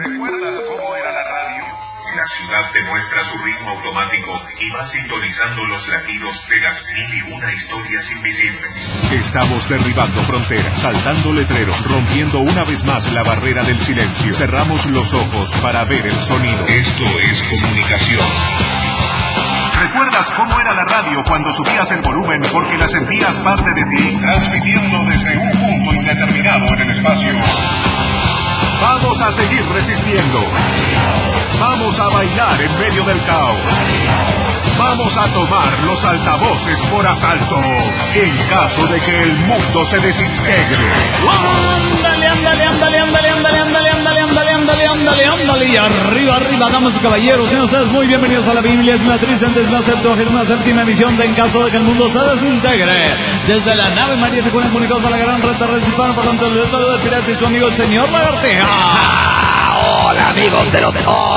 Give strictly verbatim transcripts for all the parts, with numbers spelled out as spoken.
¿Recuerda cómo era la radio? La ciudad te muestra su ritmo automático y va sintonizando los latidos de las mil y una historias invisibles. Estamos derribando fronteras, saltando letreros, rompiendo una vez más la barrera del silencio. Cerramos los ojos para ver el sonido. Esto es comunicación. ¿Recuerdas cómo era la radio cuando subías el volumen porque la sentías parte de ti? Transmitiendo desde un punto indeterminado en el espacio. Vamos a seguir resistiendo. Vamos a bailar en medio del caos. Vamos a tomar los altavoces por asalto en caso de que el mundo se desintegre. Ándale, ándale, ándale, ándale, ándale, ándale, ándale, ándale, ándale, ándale, ándale, y arriba, arriba, damas y caballeros, sean ustedes muy bienvenidos a la Biblia, es una tricentésima septuagésima séptima emisión de En caso de que el mundo se desintegre. Desde la nave María se ponen comunicados a la gran red terrestre hispana, por tanto, el saludo del pirata y su amigo el señor Lagartija. Hola amigos de los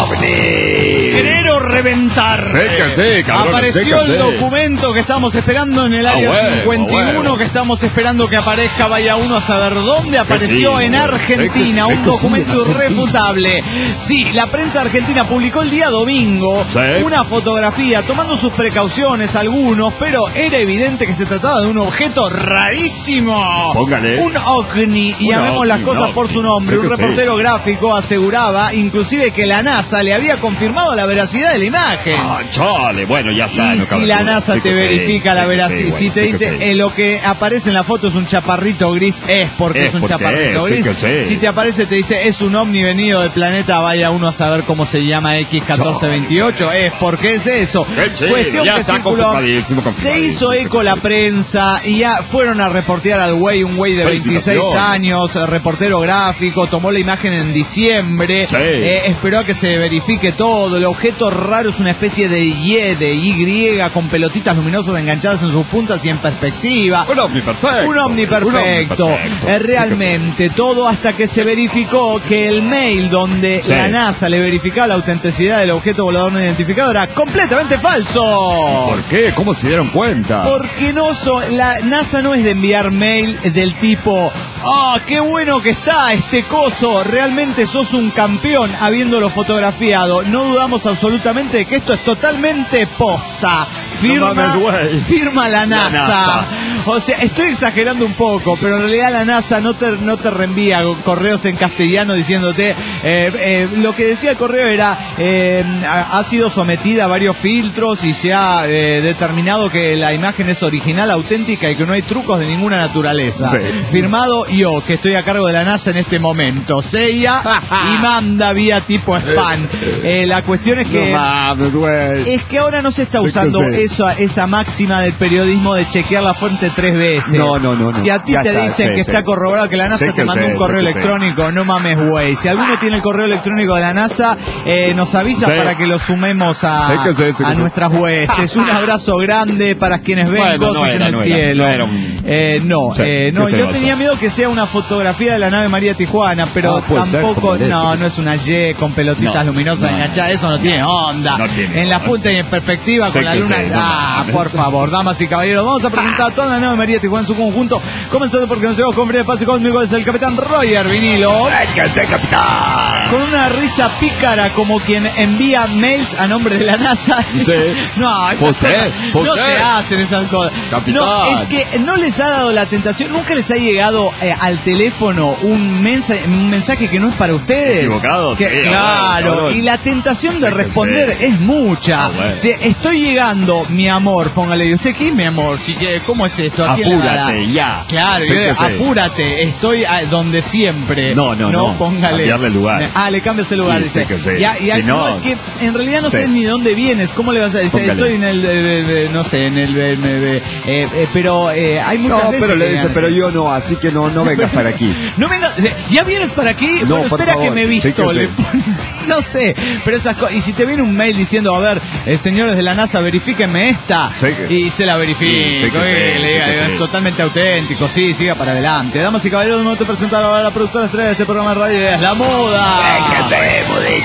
ovnis. Quiero reventar. Sí que sí, cabrón. Apareció sí que el sí. documento que estamos esperando en el área ah, bueno, cincuenta y uno, bueno. que estamos esperando que aparezca, vaya uno a saber dónde apareció sí, en Argentina, sí que, un sí que documento sí, irrefutable. Sí, la prensa argentina publicó el día domingo sí. una fotografía tomando sus precauciones algunos, pero era evidente que se trataba de un objeto rarísimo. Póngale. Un ovni, y Un llamemos ovni, las cosas no, por su nombre. sí Un que reportero sí. gráfico aseguraba inclusive que la NASA le había confirmado la veracidad de la imagen. Ah, chale, bueno, ya está. Y no si cabe la duda. NASA sí te que verifica sí, la sí que veracidad, sí, si bueno, te sí que dice sí. eh, lo que aparece en la foto es un chaparrito gris, es porque es, Es un porque chaparrito es, sí gris. que sí. Si te aparece, te dice es un ovni venido del planeta, vaya uno a saber cómo se llama equis catorce veintiocho, es porque es eso. Qué chido, Cuestión ya que está circuló, confirmadísimo, se confirmadísimo, hizo eco sí, la sí. prensa y ya fueron a reportear al güey, un güey de veintiséis Felicitaciones. años, reportero gráfico, tomó la imagen en diciembre, Sí. eh, esperó a que se verifique todo. El objeto raro es una especie de Y, de Y, con pelotitas luminosas enganchadas en sus puntas y en perspectiva. Un ovni perfecto. Un ovni perfecto. Un ovni perfecto. Eh, realmente, todo hasta que se verificó que el mail donde Sí. la NASA le verificaba la autenticidad del objeto volador no identificado era completamente falso. ¿Por qué? ¿Cómo se dieron cuenta? Porque no so- la NASA no es de enviar mail del tipo, ah, qué bueno que está este coso, realmente sos un campeón habiéndolo fotografiado. No dudamos absolutamente de que esto es totalmente posta. Firma, No mames, güey. firma la NASA. La NASA. O sea, estoy exagerando un poco, pero en realidad la NASA no te, no te reenvía correos en castellano diciéndote, eh, eh, lo que decía el correo era, eh, ha, ha sido sometida a varios filtros y se ha eh, determinado que la imagen es original, auténtica y que no hay trucos de ninguna naturaleza. Sí. Firmado yo, que estoy a cargo de la NASA en este momento. Sella y manda vía tipo spam. Eh, la cuestión es que... No mames, güey. Es que ahora no se está Sí que usando sí. eso, esa máxima del periodismo de chequear la fuente tres veces. No, no, no, no. Si a ti Ya te está, dicen sí, que sí. está corroborado que la NASA Sí te que mandó sí, un correo sí que sí. electrónico, no mames, güey. Si alguno tiene el correo electrónico de la NASA, eh, nos avisa Sí. para que lo sumemos a, Sí que sí, sí que a sí. nuestras huestes. Un abrazo grande para quienes ven Bueno, cosas no era, en el no era, cielo. no era un- Eh, no, Sí, eh, no, ¿qué se yo pasa? tenía miedo que sea una fotografía de la nave María Tijuana, pero Ah, puede ser, tampoco, como de no, eso. no es una Y con pelotitas No, luminosas no. enganchadas, eso no tiene onda. No tiene en la onda. punta y en perspectiva Sí con la que luna. sí, no ah, mames. por favor, damas y caballeros, vamos a presentar a toda la nave María Tijuana en su conjunto, comenzando porque nos llevamos con Fred Espacio Cósmico, es el capitán Roger Vinilo. ¡Que se capitán! Con una risa pícara como quien envía mails a nombre de la NASA. Sí. No, esas ¿Por qué? cosas ¿Por no qué? se hacen esas cosas. Capitán. No, es que no les ha dado la tentación, nunca les ha llegado eh, al teléfono un mensaje, un mensaje que no es para ustedes. Equivocado, Que- sí, claro, bueno, cabrón. y la tentación Sí de que responder sí. es mucha. Ah, bueno. Sí, estoy llegando, mi amor, póngale, ¿y usted qué, mi amor? Si que, ¿cómo es esto? Aquí en la- Apúrate, ya. Claro, Sí yo- que sí. apúrate, estoy a- donde siempre. No, no, no. póngale. Cambiarle lugar. Ah, le cambias el lugar, Sí, dice. sí que sí. Ya, y Si aquí no- no, es que en realidad no Sí. sé ni de dónde vienes, ¿cómo le vas a decir? Póngale. Estoy en el, eh, eh, eh, no sé, en el, eh, eh, eh, eh, pero eh, hay muchas No, veces pero le que dice, ganan. pero yo no, así que no, no vengas para aquí. No venga, ¿ya vienes para aquí? No, bueno, por espera favor. que me he Sí visto. que le sí. pones- no sé, pero esas cosas. Y si te viene un mail diciendo, a ver, eh, señores de la NASA, verifíquenme esta. Sí que- Y se la verifico. Sí, sí que y sí, le sí diga, que es sí. totalmente auténtico. Sí, siga para adelante. Damas y caballeros, me voy a presentar ahora a la productora estrella de este programa de radio, es La Moda. ¡Que se, modita!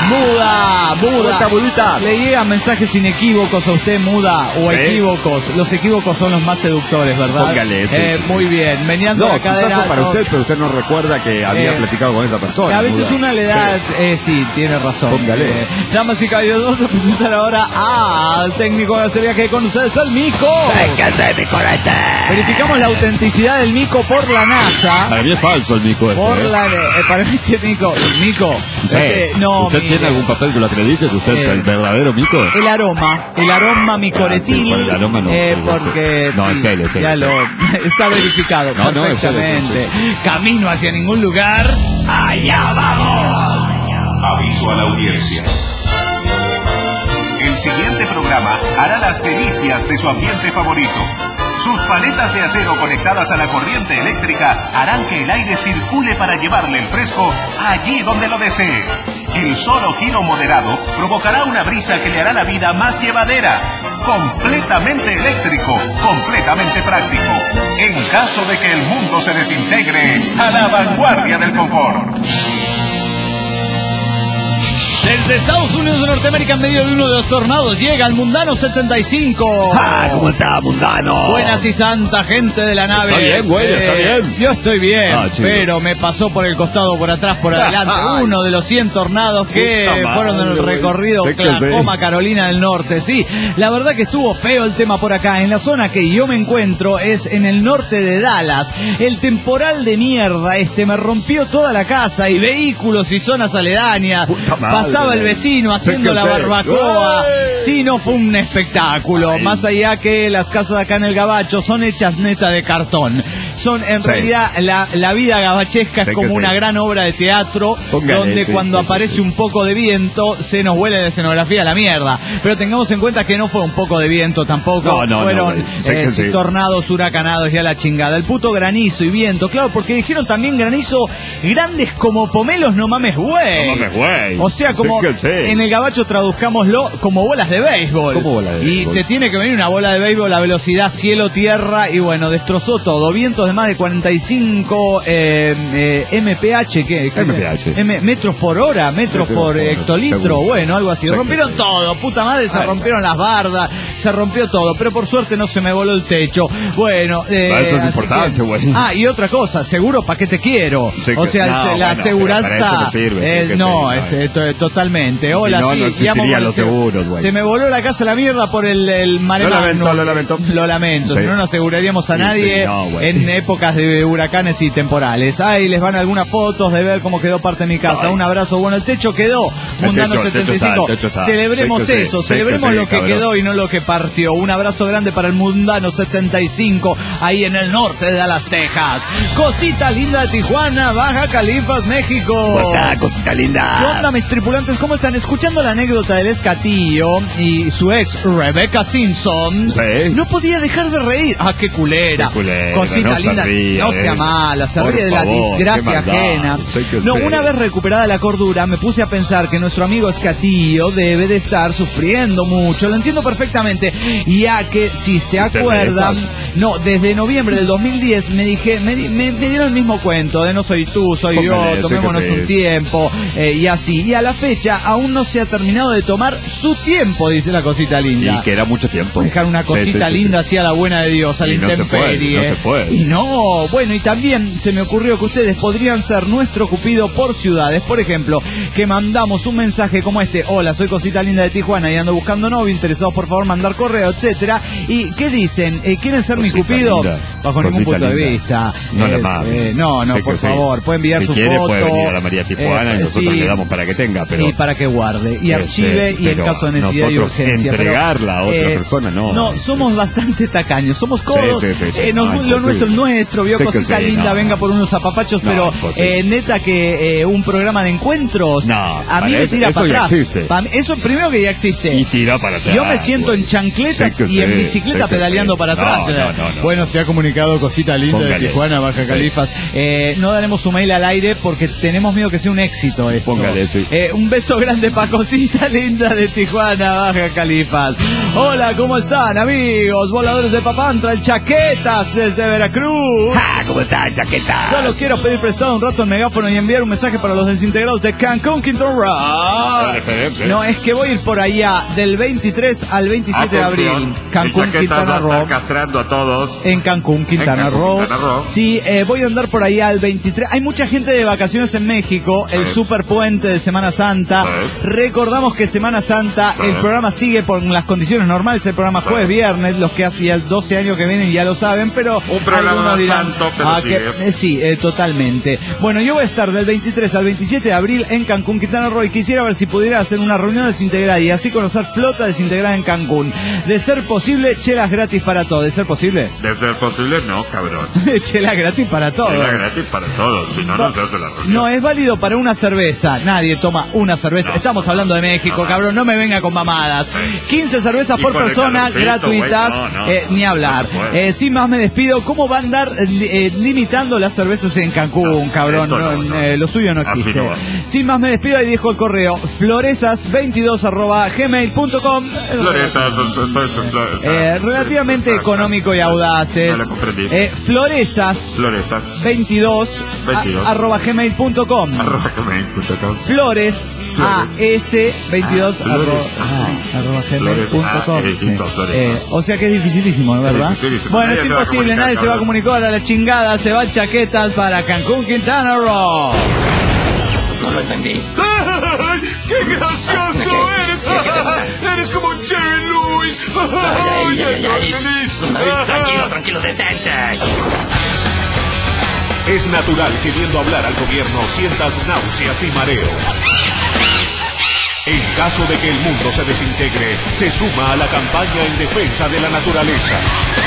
Muda, muda. ¿Cómo está, Le llegan mensajes inequívocos a usted, Muda, o ¿Sí? equívocos. Los equívocos son los más seductores, ¿verdad? Póngale, sí, eh, sí, muy bien. Meneando No, la cadera. quizás fue para no, usted, pero usted no recuerda que había Eh, platicado con esa persona. A veces Muda. una le da, eh, sí, tiene razón. Póngale. Eh, damas y caballeros, vamos a presentar ahora al técnico de este viaje con ustedes, el Mico. Véngase, mi corete. Verificamos la autenticidad del Mico por la NASA. Para mí es falso el Mico este, Por ¿eh? la, eh, para mí este Mico, Mico, Sí. este, no, ¿Usted mi- tiene algún papel que lo acredite que usted es Eh, el verdadero Mico? el aroma, el aroma micoretil, Ah, sí, por el aroma no, eh, sí, ya sé. porque No, sí, es él, es él, ya es lo él. está verificado No, no, es él, perfectamente. es él, Camino hacia ningún lugar. Allá vamos. Aviso a la audiencia. El siguiente programa hará las delicias de su ambiente favorito. Sus paletas de acero conectadas a la corriente eléctrica harán que el aire circule para llevarle el fresco allí donde lo desee. El solo giro moderado provocará una brisa que le hará la vida más llevadera. Completamente eléctrico, completamente práctico. En caso de que el mundo se desintegre a la vanguardia del confort. Desde Estados Unidos de Norteamérica, en medio de uno de los tornados, llega el Mundano setenta y cinco. Ah, ¿cómo está, mundano? Buenas y santa gente de la nave. Está bien, güey, Eh, está bien. Yo estoy bien, Ah, chido. pero me pasó por el costado, por atrás, por adelante. Uno de los cien tornados que Puta madre, fueron en el güey. recorrido Sé que Oklahoma, sí. Carolina del Norte. Sí, la verdad que estuvo feo el tema por acá. En la zona que yo me encuentro es en el norte de Dallas. El temporal de mierda este me rompió toda la casa y vehículos y zonas aledañas. Puta madre. Pasaba el vecino haciendo Sé que la sé. barbacoa. ¡Ay! Sí, no fue un espectáculo. Ay. Más allá que las casas acá en el Gabacho son hechas neta de cartón. Son, en Sí. realidad, la, la vida gabachesca es Sé que como sí. una gran obra de teatro, Póngale, donde sí, cuando sí, sí, aparece sí. un poco de viento, se nos vuela la escenografía a la mierda. Pero tengamos en cuenta que no fue un poco de viento tampoco. No, no, no, Fueron güey. Sé eh, que sí. tornados, huracanados y a la chingada. El puto granizo y viento, claro, porque dijeron también granizo grandes como pomelos, no mames, güey. No mames, güey. O sea, Sé como que sí. en el Gabacho traduzcámoslo como bolas de béisbol. ¿Cómo bola de y béisbol? te tiene que venir una bola de béisbol a velocidad cielo-tierra y bueno, destrozó todo. Vientos de más de cuarenta y cinco eh, eh, M P H, ¿qué? ¿Qué? M P H. M- metros por hora, metros Metros por por hora, hectolitro, seguro. bueno, algo así. Sé que Rompieron sí. todo, puta madre, se Ay, rompieron las bardas, se rompió todo, pero por suerte no se me voló el techo. Bueno, eh, Ah, eso es así importante, que- güey. Ah, y otra cosa, seguro, ¿para qué te quiero? Sí O que- sea, no, el- la bueno, aseguranza, pero para eso no sirve, eh, sí que no, sí, es no. eh, to- totalmente. Si Hola, no, sí, no existirían llamo- los se- seguros, güey. Se me voló la casa a la mierda por el, el mare Lo lamento, magnum. lo lamento. Lo lamento, Sí. no nos aseguraríamos a Sí, nadie sí, no, güey. en épocas de huracanes y temporales. Ahí les van algunas fotos de ver cómo quedó parte de mi casa. Ay. Un abrazo, bueno, el techo quedó. Mundano techo- el techo setenta y cinco. está, el techo está. Celebremos Sé que sí, eso, sé celebremos que sí, lo que cabrón. quedó y no lo que partió. Un abrazo grande para el Mundano setenta y cinco, ahí en el norte de Dallas, Texas. Cosita linda de Tijuana, Baja Califas, México. ¿Cómo está, cosita ¿Qué linda? onda, mis tripulantes? ¿Cómo están? Escuchando la anécdota del Escatillo y su ex, Rebecca Simpson. Sí. No podía dejar de reír. Ah, qué culera. Qué culera, Cosita no se linda. ría no de sea eso. mala, se Por ríe de la favor, desgracia qué maldad. ajena. Sé que No, sí. una vez recuperada la cordura, me puse a pensar que nuestro amigo Escatillo debe de estar sufriendo mucho. Lo entiendo perfectamente. Ya que, si se ¿Te acuerdan, rezas? no, desde noviembre del dos mil diez me dije, me, di- me- me dieron el mismo cuento de no soy tú, soy Póngale, yo, sé que tomémonos sí. un tiempo, eh, y así. Y a la fecha aún no se ha terminado de tomar su tiempo, dice la cosita linda. Y que era mucho tiempo. Dejar una Sí, cosita sí, sí, linda sí. así a la buena de Dios, a la Y no se puede, intemperie. no se puede. Y no, bueno, y también se me ocurrió que ustedes podrían ser nuestro cupido por ciudades. Por ejemplo, que mandamos un mensaje como este: hola, soy cosita linda de Tijuana y ando buscando novio, interesados por favor mandar correo, etcétera. ¿Y qué dicen? Eh, ¿Quieren ser mi Cosita cupido? linda. Bajo ningún Cosita punto de linda. vista. No la Es, mames. eh, no, no, Sé por que sí. favor, pueden enviar si su quiere, foto. puede venir a la María Tijuana eh, y nosotros sí. le damos para que tenga, pero... Y para que guarde y Este, archive y en pero caso de necesidad y nosotros urgencia. Pero, entregarla a otra eh, persona, no. No, somos bastante tacaños, somos codos. Sí, sí, sí, sí. eh, nos- No, lo imposible. nuestro es nuestro, vio Sé que cosita sí, linda, no, venga no. por unos zapapachos, No, pero imposible. eh, neta que eh, un programa de encuentros No, a para mí me eso- tira eso para ya atrás. existe. Pa- eso primero que ya existe. Y tira para atrás. Yo me siento güey. en chancletas Sé que y en sí, bicicleta sé que pedaleando sí. para No, atrás. no, no, no. Bueno, se ha comunicado cosita linda de Póngale. Tijuana, Baja Sí. Califas. Eh, no daremos su mail al aire porque tenemos miedo que sea un éxito esto. Póngale, sí. Eh, un beso grande para cosita linda de Tijuana, Baja Califas. Hola, ¿cómo están, amigos? Voladores de Papantla, el Chaquetas desde Veracruz. Ah, ¿cómo están, Chaquetas? Solo quiero pedir prestado un rato el megáfono y enviar un mensaje para los desintegrados de Cancún, Quintana Roo. No, es que voy a ir por allá del veintitrés al veintisiete Atención, de abril. Cancún, Quintana Roo. Está castrando a todos. En Cancún, Quintana Roo. Sí, eh, voy a andar por allá al veintitrés. Hay mucha gente de vacaciones en México. El sí. super puente de Semana Santa. Sí. Recordamos que Semana Santa, sí. el programa sigue por las condiciones normales. El programa jueves, viernes. Los que hacía doce años que vienen ya lo saben, pero un programa algunos dirán, santo, pero ah, sigue. que, eh, sí, eh, totalmente. Bueno, yo voy a estar del veintitrés al veintisiete de abril en Cancún, Quintana Roo, y quisiera ver si pudiera hacer una reunión desintegrada y así conocer flota desintegrada en Cancún. De ser posible, chelas gratis para todos. ¿De ser posible? De ser posible, no, cabrón. Chelas gratis para todos. Chelas gratis para todos, si no, no se hace la reunión. No, es válido para una cerveza. Nadie toma una cerveza. No, Estamos hablando de México, no, cabrón. No me venga con mamadas. quince cervezas Y por con el persona, calorcito, gratuitas. güey, no, no, eh, ni hablar. no se puede. Eh, sin más me despido. ¿Cómo va a andar eh, limitando las cervezas en Cancún, No, cabrón? esto no, No, no. eh, lo suyo no Así existe. no va. Sin más me despido y dejo el correo floresas veintidós arroba gmail punto com. Floresas, son- son- son- son flores. Eh, relativamente Sí, económico y audaces. No lo comprendí. Eh, floresas Floresas. veintidós veintidós. a- arroba gmail punto com. Arroba gmail punto com. Flores A S veintidós Ah, Flores, arroba, ah, ah, arroba gmail punto com. Flores, ah, eh, Flores. Eh, o sea que es dificilísimo, ¿verdad? Es dificilísimo. Bueno, Nadie es se va a imposible, comunicar, nadie se va a cabrón. comunicar a la chingada, se va Chaquetas para Cancún, Quintana Roo. No lo entendí. ¡Qué gracioso ¿Qué? eres! ¿Qué, qué pasa? ¡Eres como Jerry Lewis! Ay, ay, ¡Ya ay, estoy ay. feliz! Ay, tranquilo, tranquilo, detente. Es natural que viendo hablar al gobierno sientas náuseas y mareos. En caso de que el mundo se desintegre, se suma a la campaña en defensa de la naturaleza.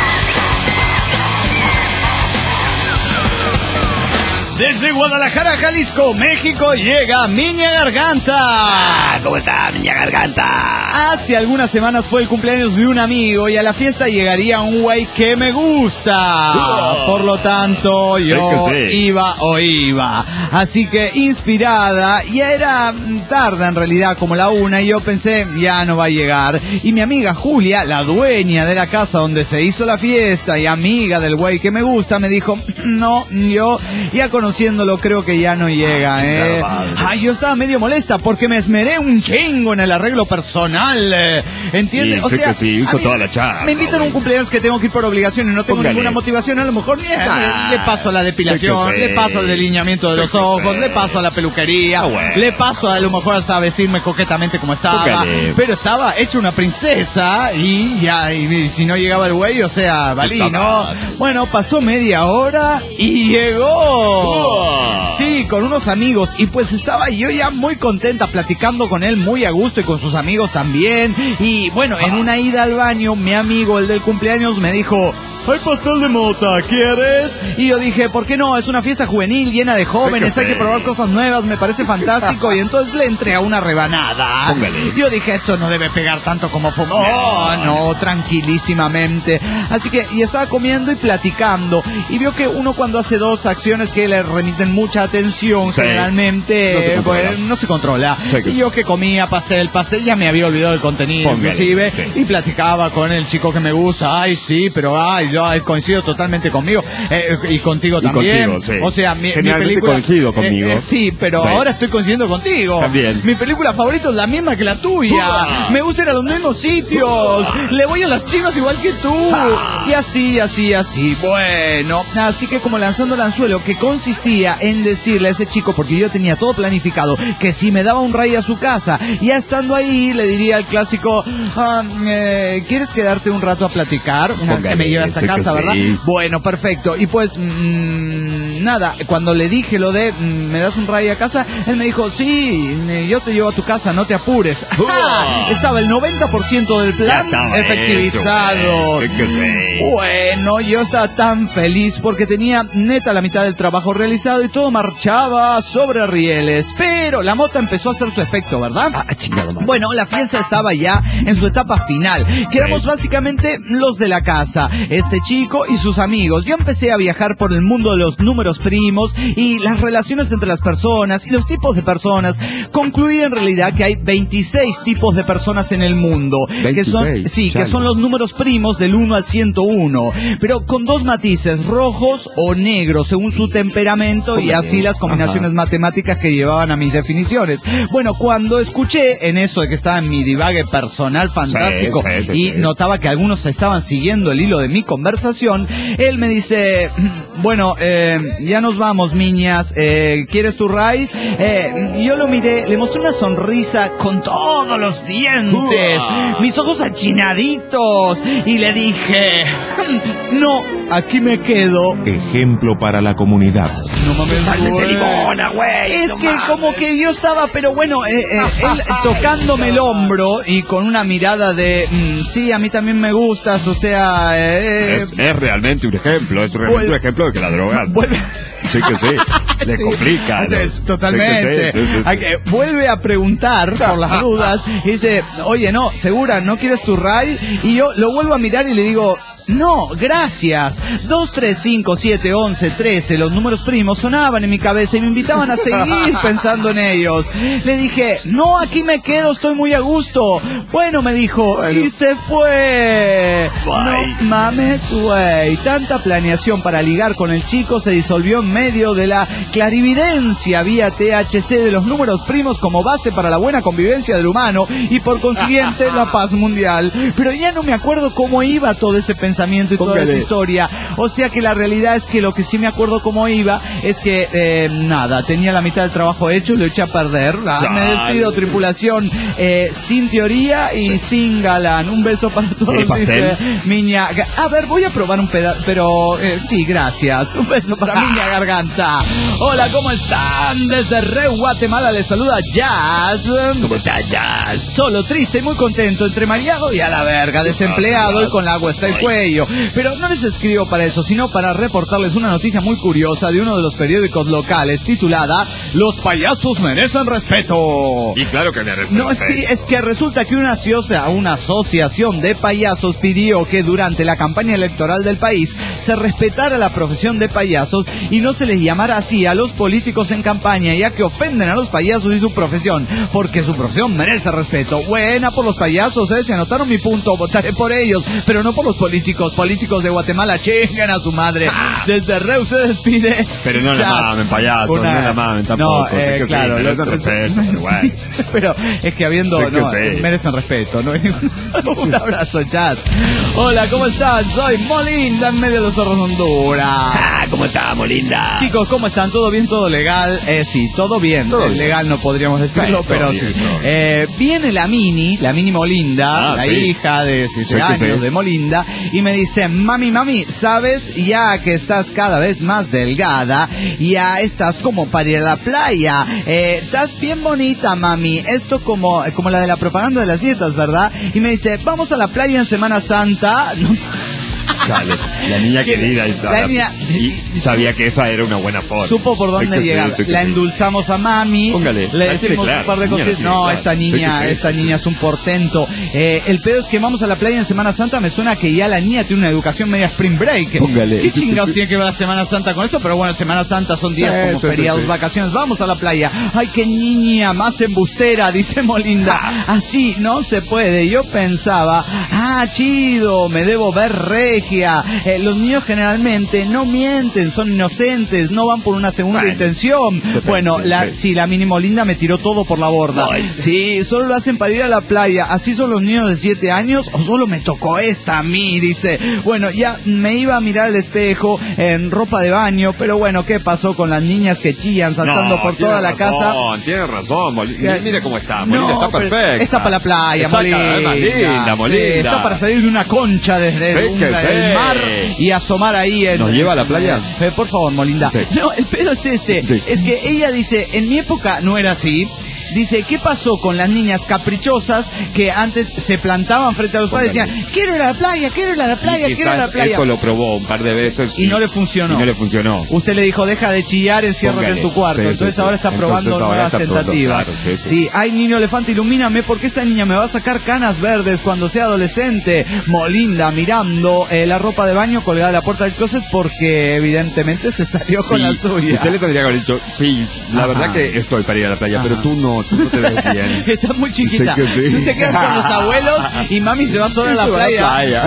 Desde Guadalajara, Jalisco, México, llega Miña Garganta. Ah, ¿cómo está, Miña Garganta? Hace algunas semanas fue el cumpleaños de un amigo y a la fiesta llegaría un güey que me gusta. Por lo tanto, yo que sí. iba o iba. Así que inspirada, ya era tarde en realidad, como la una, y yo pensé, ya no va a llegar. Y mi amiga Julia, la dueña de la casa donde se hizo la fiesta y amiga del güey que me gusta, me dijo, no, yo ya conociéndolo creo que ya no llega, eh. Ay, yo estaba medio molesta porque me esmeré un chingo en el arreglo personal, eh. ¿Entiendes? Sí, sé que sí, hizo toda la chamba, me invitan a un cumpleaños que tengo que ir por obligación y no tengo Póngale. ninguna motivación, a lo mejor eh, Ah, le paso a la depilación, sé que sí. le paso al delineamiento de Sé los que ojos, sí. le paso a la peluquería, Ah, bueno. le paso a lo mejor hasta a vestirme coquetamente como estaba, Póngale. pero estaba hecha una princesa y ya, y si no llegaba el güey, o sea, valí, Está ¿no? mal. Bueno, pasó media hora y llegó. Oh. Sí, con unos amigos, y pues estaba yo ya muy contenta platicando con él muy a gusto y con sus amigos también. Y bueno, en una ida al baño, mi amigo, el del cumpleaños, me dijo, ¿hay pastel de mota? ¿Quieres? Y yo dije, ¿por qué no? Es una fiesta juvenil llena de jóvenes, Sí que hay que sí. probar cosas nuevas, me parece fantástico. Y entonces le entré a una rebanada. Póngale. Yo dije, esto no debe pegar tanto como fumó. Oh, no, tranquilísimamente. Así que, y estaba comiendo y platicando. Y vio que uno cuando hace dos acciones que le remiten mucha atención, Sí. generalmente, No se controla. bueno, no se controla. Sí que Y sí. yo que comía pastel, pastel, ya me había olvidado el contenido, Póngale, inclusive. sí. Y platicaba con el chico que me gusta. Ay, sí, pero ay, yo ay, coincido totalmente conmigo. Eh, y contigo Y también. contigo, sí. O sea, mi, mi Generalmente película. coincido conmigo. Eh, eh, sí, pero Sí. ahora estoy coincidiendo contigo. También. Mi película favorita es la misma que la tuya. ¡Uah! Me gusta ir a los mismos sitios. ¡Uah! Le voy a las chivas igual que tú. Y así, así, así. Bueno, así que como lanzando el anzuelo, que consistía en decirle a ese chico, porque yo tenía todo planificado, que si me daba un rayo a su casa, ya estando ahí, le diría al clásico, ah, eh, ¿quieres quedarte un rato a platicar? Una vez que me Póngale, lleve hasta sé que casa, ¿verdad? sí. Bueno, perfecto. Y pues, mmm, nada, cuando le dije lo de, mm, ¿me das un rayo a casa? Él me dijo, sí, eh, yo te llevo a tu casa, no te apures. ¡Ah! Estaba el noventa por ciento del Ya plan estaba efectivizado. hecho, güey. Sé que sí. Bueno, yo estaba tan feliz porque tenía neta la mitad del trabajo realizado y todo marchaba sobre rieles. Pero la mota empezó a hacer su efecto, ¿verdad? Ah, chingado, madre. Bueno, la fiesta estaba ya en su etapa final. Quedamos Sí. básicamente los de la casa, este chico y sus amigos. Yo empecé a viajar por el mundo de los números números primos y las relaciones entre las personas y los tipos de personas, concluí en realidad que hay veintiséis tipos de personas en el mundo. veintiséis, que son, sí, chale. que son los números primos del uno al ciento uno, pero con dos matices, rojos o negros, según su temperamento y así las combinaciones Ajá. matemáticas que llevaban a mis definiciones. Bueno, cuando escuché en eso de que estaba en mi divague personal fantástico Sí, sí, sí, y sí. notaba que algunos estaban siguiendo el hilo de mi conversación, él me dice, bueno, eh, ya nos vamos, niñas, eh, ¿quieres tu ride? Eh, yo lo miré, le mostré una sonrisa con todos los dientes, Uah. mis ojos achinaditos, y le dije, no, aquí me quedo. Ejemplo para la comunidad. No mames, Dale güey. de limona, güey. Es no que mames. como que yo estaba, pero bueno, eh, eh, él tocándome el hombro y con una mirada de, mm, sí, a mí también me gustas, o sea, eh, Es, es realmente un ejemplo, es realmente Vuelve- un ejemplo de que la droga... vuelve. Sí que sí, le Sí, complica. es- ¿no? es totalmente. Sí que sí, sí, sí, sí. Hay que- vuelve a preguntar por las dudas y dice, oye, no, segura, ¿no quieres tu ride? Y yo lo vuelvo a mirar y le digo, no, gracias. dos, tres, cinco, siete, once, trece, los números primos sonaban en mi cabeza y me invitaban a seguir pensando en ellos. Le dije, no, aquí me quedo, estoy muy a gusto. Bueno, me dijo, y se fue. Bye. No mames, güey. Tanta planeación para ligar con el chico se disolvió en medio de la clarividencia vía T H C de los números primos como base para la buena convivencia del humano y por consiguiente la paz mundial. Pero ya no me acuerdo cómo iba todo ese pensamiento y toda Póngale. esa historia. O sea que la realidad es que lo que sí me acuerdo cómo iba es que, eh, nada, tenía la mitad del trabajo hecho y lo eché a perder. Ah, me despido, tripulación, eh, sin teoría y sin galán. Un beso para todos, ¿Y pastel? dice Miña. A ver, voy a probar un pedazo, pero eh, sí, gracias. Un beso para Miña Garganta. Hola, ¿cómo están? Desde Reu, Guatemala les saluda Jazz. ¿Cómo está, Jazz? Solo, triste y muy contento, entre mareado y a la verga, desempleado y con la agua hasta el cuello. Pero no les escribo para eso, sino para reportarles una noticia muy curiosa de uno de los periódicos locales titulada Los payasos merecen respeto. Y claro que me respeto. No, sí, es que resulta que una, asocia- una asociación de payasos pidió que durante la campaña electoral del país se respetara la profesión de payasos y no se les llamara así a los políticos en campaña, ya que ofenden a los payasos y su profesión, porque su profesión merece respeto. Buena por los payasos, eh, se anotaron mi punto, votaré por ellos, pero no por los políticos. Políticos de Guatemala, chingan a su madre. Desde Reu se despide. Pero no la Jazz. mamen, payaso, Una- no la mamen tampoco. No, sí eh, que sí, claro, merecen lo- respeto, pero Sí, bueno. pero es que habiendo, Sí que no, sí. merecen respeto, ¿no? Un abrazo, Jazz. Hola, ¿cómo están? Soy Molinda en medio de los zorros de Honduras. Ah, ¿cómo estamos, linda? Chicos, ¿cómo están? ¿Todo bien? ¿Todo legal? Eh, sí, todo bien. Todo Eh, bien. legal no podríamos decirlo, Sí, pero todo sí. bien, todo bien. Eh, viene la Mini, la Mini Molinda, Ah, la sí. hija de siete Sí que años sí. de Molinda, y me dice, mami, mami, ¿sabes? Ya que estás cada vez más delgada, ya estás como para ir a la playa. Eh, estás bien bonita, mami. Esto como, como la de la propaganda de las dietas, ¿verdad? Y me dice, vamos a la playa en Semana Santa. No, Chale, la niña ¿Quién? querida. Y, La niña- y sabía que esa era una buena forma. Supo por Sí dónde que sí, llegar. sí que La sí. endulzamos a mami. Póngale, Le la tiene decimos clara, un par de la niña cosas. la tiene No, clara. esta Sí niña, que sí, esta sí, niña es un portento. Eh, el pedo es que vamos a la playa en Semana Santa. Me suena que ya la niña tiene una educación media spring break. Póngale. ¿Qué chingados tiene que ver la Semana Santa con esto? Pero bueno, Semana Santa son días Sí, como sí, sí, feriados, sí. vacaciones. Vamos a la playa. Ay, qué niña más embustera, dice Molinda. Así no se puede. Yo pensaba, ah, chido, me debo ver regia. Eh, los niños generalmente no mienten, son inocentes, no van por una segunda Bueno, intención. depende, Bueno, la, sí. sí, la Mini Molinda me tiró todo por la borda. Ay. Sí, solo lo hacen para ir a la playa. ¿Así son los niños de siete años? ¿O solo me tocó esta a mí? Dice. Bueno, ya me iba a mirar al espejo en ropa de baño, pero bueno, ¿qué pasó con las niñas que chillan saltando No, por tiene toda la razón, casa? Tiene razón, Molina. ¿Qué? Mire cómo está. No, Molina está pero perfecta. está para la playa, Está Molinda. cada vez más linda, Sí, Molinda. está para salir de una concha desde Sí, un- que el sí. mar y asomar ahí en... ¿Nos lleva a la playa? Eh, por favor, Molinda. Sí. No, el pedo es este. Sí. Es que ella dice, en mi época no era así. dice, ¿qué pasó con las niñas caprichosas que antes se plantaban frente a los padres y decían, quiero ir a la playa, quiero ir a la playa, Y quiero ir a la quizás playa? Eso lo probó un par de veces. Y no le funcionó. Y no le funcionó. Usted le dijo, deja de chillar, enciérrate Póngale. en tu cuarto. Sí, Entonces sí, ahora sí. está Entonces probando ahora nuevas está probando, tentativas. claro, sí, sí. Sí, ay, niño elefante, ilumíname porque esta niña me va a sacar canas verdes cuando sea adolescente. Molinda mirando eh, la ropa de baño colgada a la puerta del closet porque evidentemente se salió con Sí, la suya. Usted le tendría que haber dicho, sí, la Ajá. verdad que estoy para ir a la playa, Ajá. pero tú no, tú no te ves bien. Estás muy chiquita. Sí que sí. Tú te quedas con los abuelos y mami se va sola a la Se va a la playa. playa.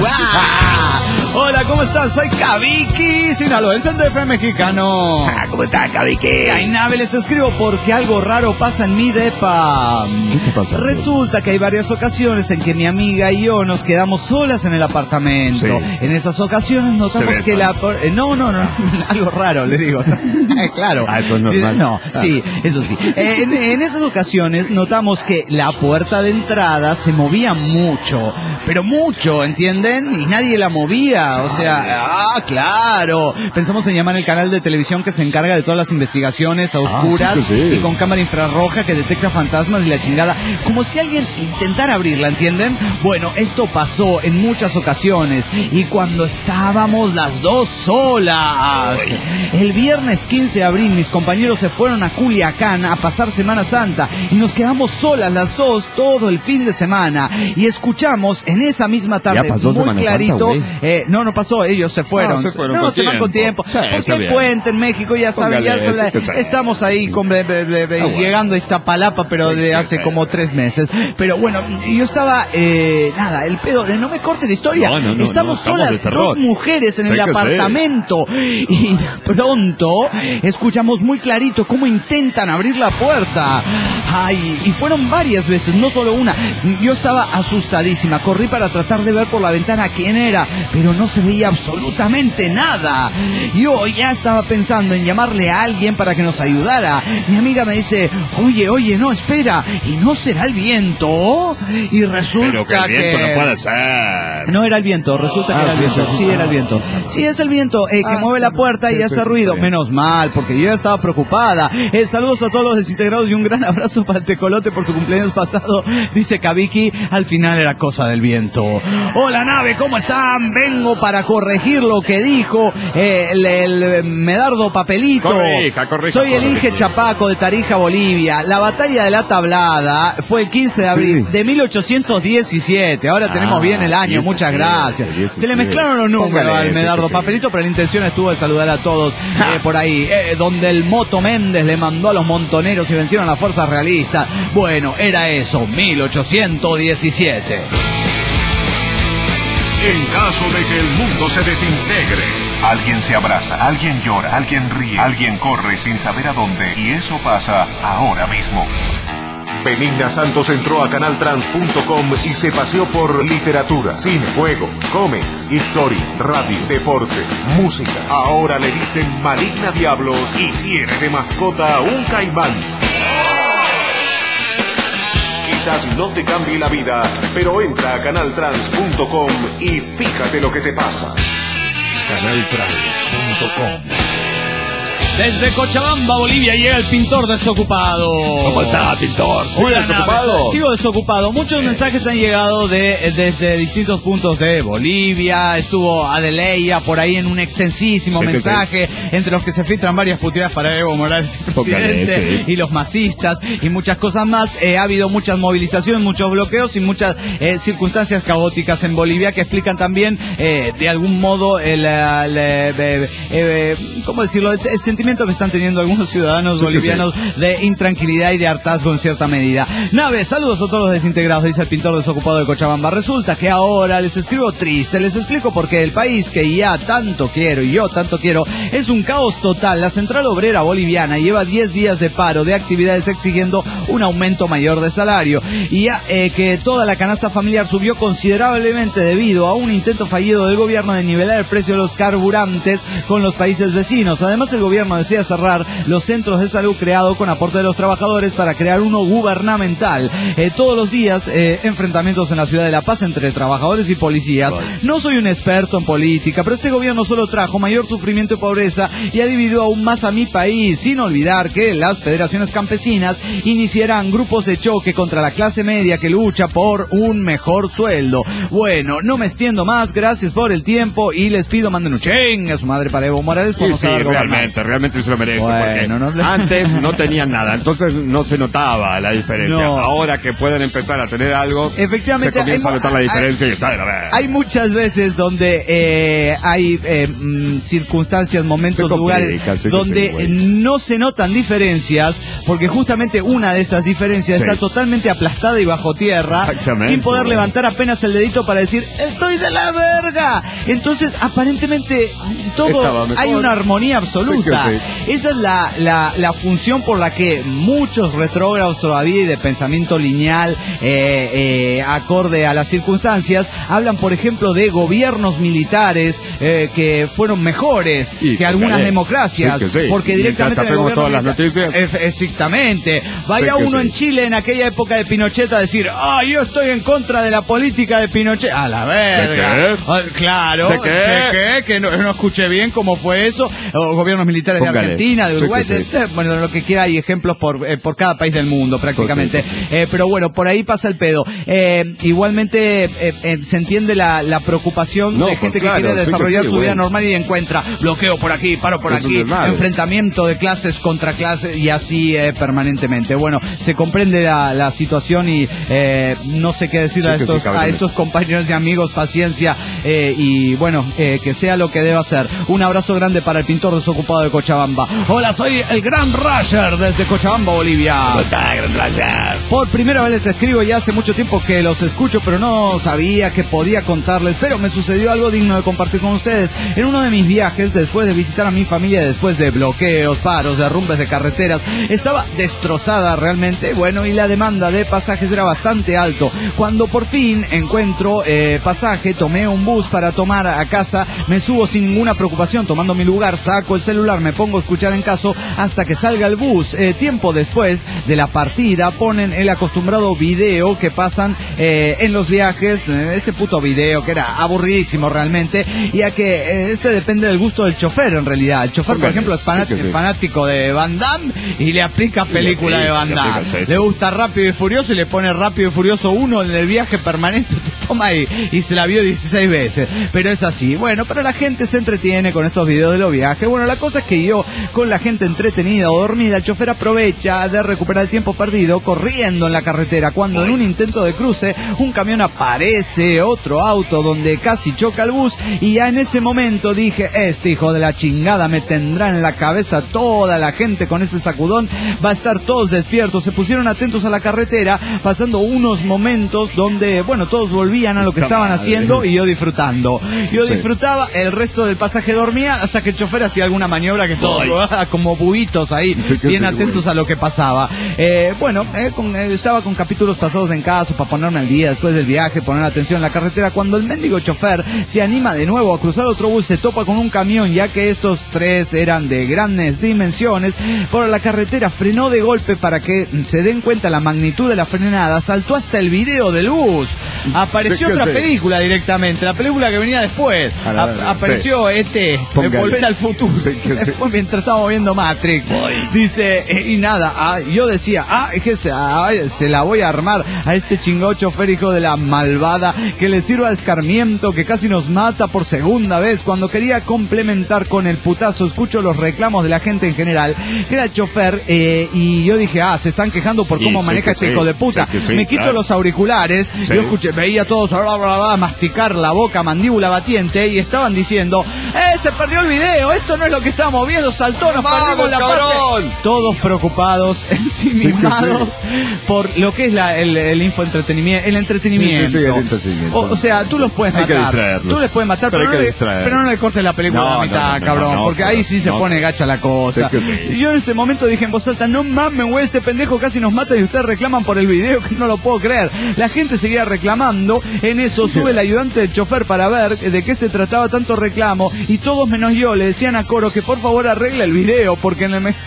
¡Guau! Hola, ¿cómo están? Soy Kaviki, sinaloense de F mexicano. Ah, ¿cómo está, Cabike? Cainave, les escribo porque algo raro pasa en mi depa. ¿Qué te pasa? Resulta que hay varias ocasiones en que mi amiga y yo nos quedamos solas en el apartamento. Sí. En esas ocasiones notamos Se que la... besan. eh, No, no, no, algo raro, le digo. Eh, claro. Ah, eso es normal. No, sí, eso sí. Eh, En, en esas ocasiones notamos que la puerta de entrada se movía mucho, pero mucho, ¿entienden? Y nadie la movía, o sea, ah, claro. Pensamos en llamar el canal de televisión que se encarga de todas las investigaciones a oscuras sí que sí. y con cámara infrarroja que detecta fantasmas y la chingada, como si alguien intentara abrirla, ¿entienden? Bueno, esto pasó en muchas ocasiones y cuando estábamos las dos solas. El viernes quince de abril mis compañeros se fueron a Culiacán a pasar Semana Santa y nos quedamos solas las dos todo el fin de semana y escuchamos en esa misma tarde ¿Ya pasó muy Semana Santa, clarito, güey? eh, no, no pasó, ellos se fueron. Ah, se fueron no, con se van con tiempo. tiempo. Sí, Porque está hay bien. puente en México, ya saben, ya Póngale, se la- sí que sí. estamos ahí con, ble- ble- ble- ble- Ah, bueno. llegando a Iztapalapa, pero Sí, de sí, hace sí. como tres meses. Pero bueno, yo estaba, eh, nada, el pedo, de no me corte la historia. No, no, no, estamos no, estamos solas, de terror. dos mujeres en Sí el que sí. apartamento. Y de pronto escuchamos muy clarito cómo intentan abrir la puerta. Ay, y fueron varias veces, no solo una. Yo estaba asustadísima, corrí para tratar de ver por la ventana quién era, pero no se veía absolutamente nada. Yo ya estaba pensando en llamarle a alguien para que nos ayudara. Mi amiga me dice, oye, oye, no, espera, ¿y no será el viento? Y resulta Pero que el viento que... no puede ser. No era el viento, resulta que Ah, era el sí, viento, sí, sí sí. era el viento. Sí, es el viento eh, que Ah, mueve la puerta y sí, hace sí, sí, ruido. está bien. Menos mal, porque yo ya estaba preocupada. Eh, saludos a todos los desintegrados y un gran abrazo para el Tecolote por su cumpleaños pasado. Dice Kaviki, al final era cosa del viento. Hola nave, ¿cómo están? Vengo para corregir lo que dijo eh, el, el Medardo Papelito. Corrija, corrija, Soy el corrija. Inge Chapaco de Tarija, Bolivia. La batalla de la Tablada fue el quince de abril Sí. de mil ochocientos diecisiete. Ahora Ah, tenemos bien el año, muchas diecisiete, gracias. Se le diecisiete. mezclaron los números Póngale al ese, Medardo que sí. Papelito, pero la intención estuvo de saludar a todos eh, por ahí, eh, donde el Moto Méndez le mandó a los montoneros y vencieron a las fuerzas realistas. Bueno, era eso, mil ochocientos diecisiete. En caso de que el mundo se desintegre, Alguien se abraza, alguien llora, alguien ríe, alguien corre sin saber a dónde. Y eso pasa ahora mismo. Benigna Santos entró a canal trans punto com y se paseó por literatura, cine, juego, cómics, historia, radio, deporte, música. Ahora le dicen Maligna Diablos y tiene de mascota un caimán. Quizás no te cambie la vida, pero entra a canal trans punto com y fíjate lo que te pasa. canal trans punto com. Desde Cochabamba, Bolivia, llega el pintor desocupado. ¿Cómo está, pintor? Hola, desocupado? Nave. Sigo desocupado. Muchos mensajes han llegado de desde distintos puntos de Bolivia. Estuvo Adeleia por ahí en un extensísimo Sí, que mensaje, entre los que se filtran varias puteadas para Evo Morales, el Póngale, presidente, sí. y los masistas y muchas cosas más. Eh, ha habido muchas movilizaciones, muchos bloqueos y muchas eh, circunstancias caóticas en Bolivia que explican también, eh, de algún modo, el, el, eh, eh, eh, ¿cómo decirlo? El, el sentimiento que están teniendo algunos ciudadanos Sí, que bolivianos de intranquilidad y de hartazgo en cierta medida. Nave, saludos a todos los desintegrados, dice el pintor desocupado de Cochabamba. Resulta que ahora les escribo triste, les explico por qué el país que ya tanto quiero y yo tanto quiero es un caos total. La Central Obrera Boliviana lleva diez días de paro de actividades exigiendo un aumento mayor de salario y ya eh, que toda la canasta familiar subió considerablemente debido a un intento fallido del gobierno de nivelar el precio de los carburantes con los países vecinos. Además, el gobierno gobierno desea cerrar los centros de salud creados con aporte de los trabajadores para crear uno gubernamental. Eh, todos los días, eh, enfrentamientos en la ciudad de La Paz entre trabajadores y policías. No soy un experto en política, pero este gobierno solo trajo mayor sufrimiento y pobreza y ha dividido aún más a mi país, sin olvidar que las federaciones campesinas iniciarán grupos de choque contra la clase media que lucha por un mejor sueldo. Bueno, no me extiendo más, gracias por el tiempo y les pido manden un ching a su madre para Evo Morales por Sí, no sí, saber gobernar. realmente, realmente se lo merece. Bueno, porque no- antes no tenían nada, entonces no se notaba la diferencia. No. Ahora que pueden empezar a tener algo, Efectivamente, se comienza hay- a notar la hay- diferencia y está de la verga. Hay muchas veces donde eh, hay eh, mm, circunstancias, momentos, Se complica, lugares sí que donde sí, güey. no se notan diferencias, porque justamente una de esas diferencias Sí. está totalmente aplastada y bajo tierra, Exactamente, sin poder güey. levantar apenas el dedito para decir ¡estoy de la verga! Entonces, aparentemente, todo Estaba mejor. hay una armonía absoluta. Sí que Esa es la, la, la función por la que muchos retrógrados todavía y de pensamiento lineal, eh, eh, acorde a las circunstancias, hablan, por ejemplo, de gobiernos militares eh, que fueron mejores Y que algunas póngale. democracias, Sí que sí. porque directamente Mientras en el tapemos gobierno todas las militar- noticias. Ef- exactamente. Vaya Sí que uno sí. en Chile en aquella época de Pinochet a decir, ah, yo estoy en contra de la política de Pinochet. A la verga. ¿De qué? Ah, claro. ¿De qué? qué? Que no, no escuché bien cómo fue eso. O gobiernos militares Póngale. de Argentina, de Sí Uruguay, que sí. de- de- bueno, lo que quiera, hay ejemplos por, eh, por cada país del mundo prácticamente. Sí, sí, Eh, pero bueno, por ahí pasa el pedo. Eh, igualmente eh, eh, se entiende la, la preocupación No, de pues gente claro, que quiere sí que desarrollar sí, su vida güey. normal y encuentra bloqueo por aquí, paro por Es un aquí, desmadre. enfrentamiento de clases contra clases y así eh, permanentemente. Bueno, se comprende la, la situación y eh, no sé qué decir Sí a, que sí, estos, cabrón. a estos compañeros y amigos, paciencia eh, y bueno, eh, que sea lo que deba ser. Un abrazo grande para el pintor desocupado de Cochabamba. Hola, soy el Gran Rasher desde Cochabamba, Bolivia. Por primera vez les escribo, ya hace mucho tiempo que los escucho, pero no sabía que podía contarles, pero me sucedió algo digno de compartir con ustedes. En uno de mis viajes, después de visitar a mi familia, después de bloqueos, paros, derrumbes de carreteras, estaba destrozada realmente, bueno, y la demanda de pasajes era bastante alto. Cuando por fin encuentro eh, pasaje, tomé un bus para tomar a casa, me subo sin ninguna preocupación, tomando mi lugar, saco el celular, me pongo a escuchar en caso hasta que salga el bus. Eh, tiempo después de la partida ponen el acostumbrado video que pasan eh, en los viajes, eh, ese puto video que era aburridísimo realmente, ya que eh, este depende del gusto del chofer en realidad. El chofer, por Póngale. ejemplo, es fanat- Sí que sí. fanático de Van Damme y le aplica película sí, de Van le Damme. aplica, sí, sí. Le gusta Rápido y Furioso y le pone Rápido y Furioso uno en el viaje permanente. Toma ahí, y se la vio dieciséis veces. Pero es así. Bueno, pero la gente se entretiene con estos videos de los viajes. Bueno, la cosa es que yo, con la gente entretenida o dormida, el chofer aprovecha de recuperar el tiempo perdido corriendo en la carretera, cuando en un intento de cruce un camión aparece, otro auto donde casi choca el bus, y ya en ese momento dije, este hijo de la chingada me tendrá en la cabeza. Toda la gente con ese sacudón va a estar todos despiertos. Se pusieron atentos a la carretera, pasando unos momentos donde, bueno, todos volvían a lo que Puta estaban madre. haciendo y yo disfrutando. Yo Sí. disfrutaba, el resto del pasaje dormía hasta que el chofer hacía alguna maniobra que todos como buitos ahí, Sí que bien sí, atentos a lo que pasaba. Eh, bueno, eh, con- eh, estaba con capítulos pasados en caso para ponerme al día después del viaje, poner atención en la carretera, cuando el mendigo chofer se anima de nuevo a cruzar otro bus, se topa con un camión, ya que estos tres eran de grandes dimensiones. Por la carretera frenó de golpe para que se den cuenta la magnitud de la frenada, saltó hasta el video del bus, apareció Sí que otra sí. película directamente, la película que venía después. A la A- verga, apareció este, eh, Póngale. Volver al Futuro. Sí que sí. Después, mientras estábamos viendo Matrix, dice, eh, y nada, ah, yo decía, ah, es que se, ah, se la voy a armar a este chingado chofer, hijo de la malvada, que le sirva de escarmiento, que casi nos mata por segunda vez. Cuando quería complementar con el putazo, escucho los reclamos de la gente en general, que era el chofer, eh, y yo dije, ah, se están quejando por Sí, cómo sí maneja que este sí, hijo de puta. sí que sí, Me quito claro. los auriculares, Sí. yo escuché, veía a todos bla, bla, bla, masticar la boca, mandíbula batiente, y estaban diciendo, ¡eh, se perdió el video! Esto no es lo que estábamos viendo, saltó, nos ¡Vamos, perdimos la cabrón! parte. Todos preocupados, ensimismados por lo que es la, el, el infoentretenimiento, el entretenimiento. Sí, sí, sí, el entretenimiento. O, o sea, tú los puedes Hay que matar. distraerlos. Tú les puedes matar, Pero pero, hay no que le, distraerlos. pero no le cortes la película No, a la no, mitad, no, no, cabrón, no, porque no, ahí sí se no. pone gacha la cosa. Sí que sí. Y yo en ese momento dije en voz alta, no mames, güey, este pendejo casi nos mata y ustedes reclaman por el video, que no lo puedo creer. La gente seguía reclamando video. En eso sube el ayudante del chofer para ver de qué se trataba tanto reclamo y todos menos yo le decían a coro que por favor arregle el video porque en el me...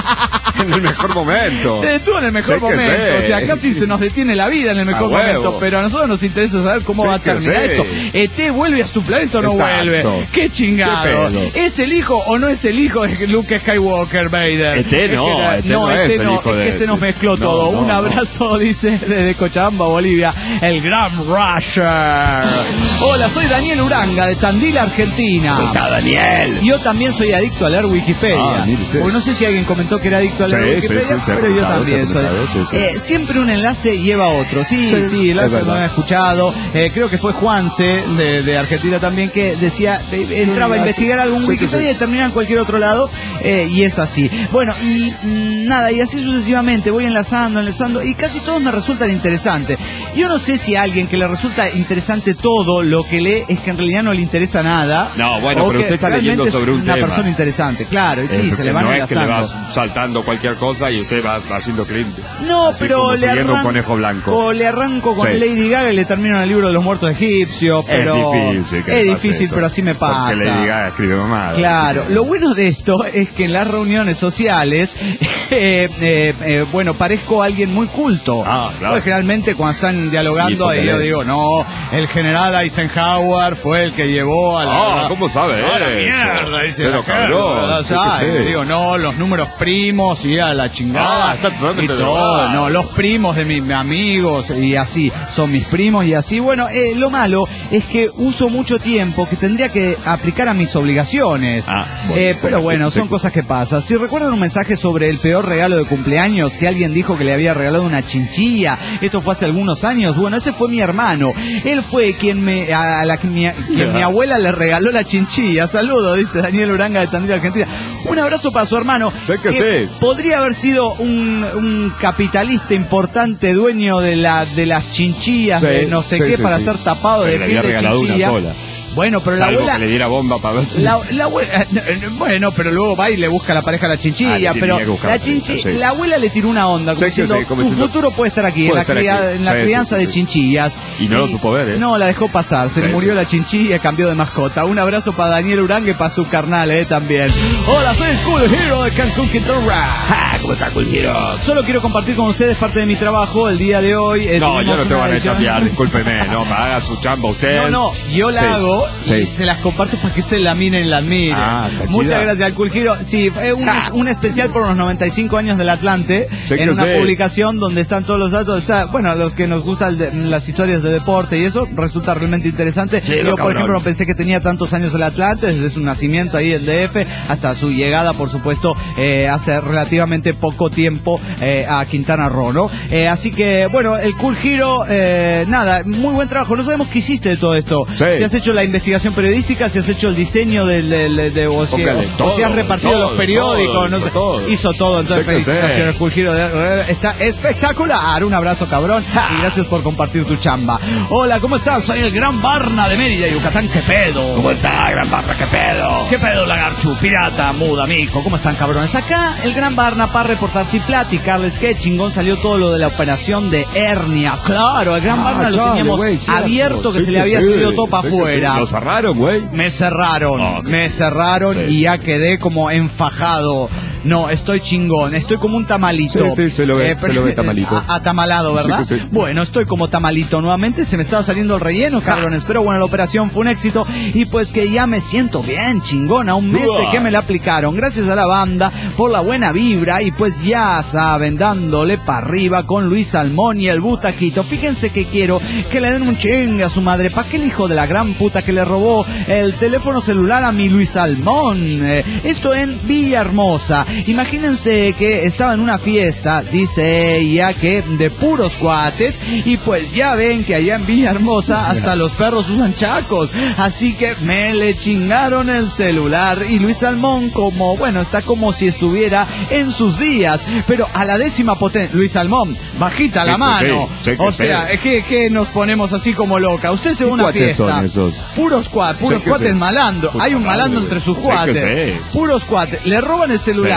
en el mejor momento. Se detuvo en el mejor sé momento, sé. o sea, casi se nos detiene la vida en el mejor a momento, huevo. pero a nosotros nos interesa saber cómo sé va a terminar sé. esto. E T vuelve a su planeta o no Exacto. vuelve. Qué chingado. Qué pedo. ¿Es el hijo o no es el hijo de Luke Skywalker, Vader? E T no, es que, E T no, no E T es el no, hijo es de- que se nos mezcló no, todo. no, Un no. abrazo, dice, desde Cochabamba, Bolivia, el Gran Rusher. Hola, soy Daniel Uranga, de Tandil, Argentina. ¿Cómo está, Daniel? Yo también soy adicto a leer Wikipedia. Ah, mire usted. Porque no sé si alguien comentó que era adicto a leer Sí, Wikipedia, sí, sí, se ha pero yo comentado, también se ha soy. comentado, sí, sí. Eh, siempre un enlace lleva a otro. Sí, sí, Sí, la es verdad. lo he escuchado. Eh, creo que fue Juanse de, de Argentina también que decía, eh, entraba a investigar algo en Sí, que Wikipedia sí. y terminaba en cualquier otro lado. Eh, y es así. Bueno, y mm, nada, y así sucesivamente. Voy enlazando, enlazando, y casi todos me resultan interesantes. Yo no sé si a alguien que le resulta interesante todo lo que lee es que en realidad no le interesa nada. No, bueno, o pero que usted está realmente leyendo es sobre un una tema. persona interesante, claro, y sí, Eh, se le van no es que le enlazando. vas saltando cualquier cosa y usted va haciendo clic. No, Así pero como le siguiendo un arranco, conejo blanco. o le arranco con Sí. Lady Gaga y le termino en el libro de los muertos egipcios, pero es difícil, que es le pase difícil, eso. pero así me pasa. Porque Lady Gaga escribe mamada. Claro, lo bueno de esto es que en las reuniones sociales, eh, eh, eh, bueno, parezco alguien muy culto. Ah, claro. Pues generalmente cuando están dialogando Y porque ahí yo le- digo, no, el general Eisenhower fue el que llevó a la... Ah, ¿cómo sabe a la eso? mierda, dice Pero la gente, cabrón, ¿verdad? sí Ay, que sí. digo, no, los números primos y a la chingada. Ah, está totalmente y todo, drogado. no, los primos de mis amigos y así, son mis primos y así. Bueno, eh, lo malo es que uso mucho tiempo que tendría que aplicar a mis obligaciones. Ah, bueno, Eh, pero bueno, sí, son sí. cosas que pasan. Si recuerdan un mensaje sobre el peor regalo de cumpleaños, que alguien dijo que le había regalado una chinchilla, esto fue hace algunos años, bueno, ese fue mi hermano. Él fue quien me, a la que mi, quien mi abuela le regaló la chinchilla. Saludos, dice Daniel Uranga de Tandil, Argentina. Un abrazo para su hermano. Sé que sí. Podría haber sido un, un capitalista importante, dueño de la de las chinchillas, Sí, de no sé sí, qué, sí, para sí. ser tapado Pero de le piel había de regalado una chinchilla. sola. Bueno, pero la Salvo abuela... que le diera bomba para ver si... La, la abuela, bueno, pero luego va y le busca a la pareja la Ah, chinchilla, le pero tenía que buscar la la chinchilla, chinchilla, sí. la abuela le tiró una onda, como Sí, sí, diciendo, sí, como tu diciendo, futuro puede estar aquí, en puede la, estar cría- aquí. en la Sí, sí, crianza sí, de sí. chinchillas. Y no lo supo ver, ¿eh? No, la dejó pasar, se Sí, le murió sí. la chinchilla y cambió de mascota. Un abrazo para Daniel Uranga y para su carnal, eh, también. Hola, soy el Cool Hero de Cancún, Quintana Roo. Ah, ¿cómo está, Cool Hero? Solo quiero compartir con ustedes parte de mi trabajo el día de hoy. eh, No, tuvimos yo no te una van a edición- chapear, discúlpeme, no, haga su chamba usted. No, no, yo la Sí, hago y sí. se las comparto para que ustedes la miren y la admiren. Ah, está Muchas chida. gracias al Cool Hero. Sí, fue un, un especial por los noventa y cinco años del Atlante, Sé en que una sé. publicación donde están todos los datos. Está, bueno, los que nos gustan de- las historias de deporte y eso resulta realmente interesante. Sí, yo, lo por cabrón. ejemplo, no pensé que tenía tantos años el Atlante, desde su nacimiento ahí en D F hasta su llegada, por supuesto, eh, hace relativamente poco tiempo eh, a Quintana Roo, ¿no? Eh, así que, bueno, el Cool Hero, eh, nada, muy buen trabajo. No sabemos qué hiciste de todo esto. Sí. Si has hecho la investigación periodística, si has hecho el diseño del, del- de, de- o, si, Póngale o- o todo, si has repartido todo, los periódicos, todo, no hizo sé. todo. Hizo todo, entonces Sé que felicitaciones, sé. Cool Hero. de- Está espectacular. Un abrazo, cabrón, y gracias por compartir tu chamba. Hola, ¿cómo estás? Soy el Gran Barna de Mérida, Yucatán. ¿Qué pedo? ¿Cómo está, Gran Barra? ¿Qué pedo? ¿Qué pedo, lagarchu? Pirata, muda, mico. ¿Cómo están, cabrones? Acá el Gran Barna para reportarse y platicarles qué chingón salió todo lo de la operación de hernia. Claro, el Gran Ah, Barna lo chale, teníamos güey, cierto. abierto, que Sí se le había sí, salido todo para sí que sí. afuera. Lo cerraron, güey. Me cerraron, Ah, ok. me cerraron Sí. y ya quedé como enfajado. No, estoy chingón, estoy como un tamalito. Sí, sí, se lo ve, se lo ve tamalito. a- Atamalado, ¿verdad? Sí que sí. Bueno, estoy como tamalito nuevamente, se me estaba saliendo el relleno, cabrones. Pero bueno, la operación fue un éxito y pues que ya me siento bien chingón a un mes de que me la aplicaron. Gracias a la banda por la buena vibra y pues ya saben, dándole para arriba con Luis Salmón y el Butaquito. Fíjense que quiero que le den un chingue a su madre. ¿Para qué el hijo de la gran puta que le robó el teléfono celular a mi Luis Salmón? Eh, esto en Villahermosa. Imagínense que estaba en una fiesta, dice ella, que de puros cuates, y pues ya ven que allá en Villahermosa hasta los perros usan chacos, así que me le chingaron el celular y Luis Salmón, como, bueno, está como si estuviera en sus días, pero a la décima potencia. Luis Salmón, bajita Sí la que mano, sí, sí que o sí. sea, es que, que nos ponemos así como loca. Usted se va a una cuates fiesta, son esos? puros cuates, puros Sí que cuates sí. malandro, Puta hay un madre, malandro güey. entre sus Sí que cuates, sí. puros cuates, le roban el celular,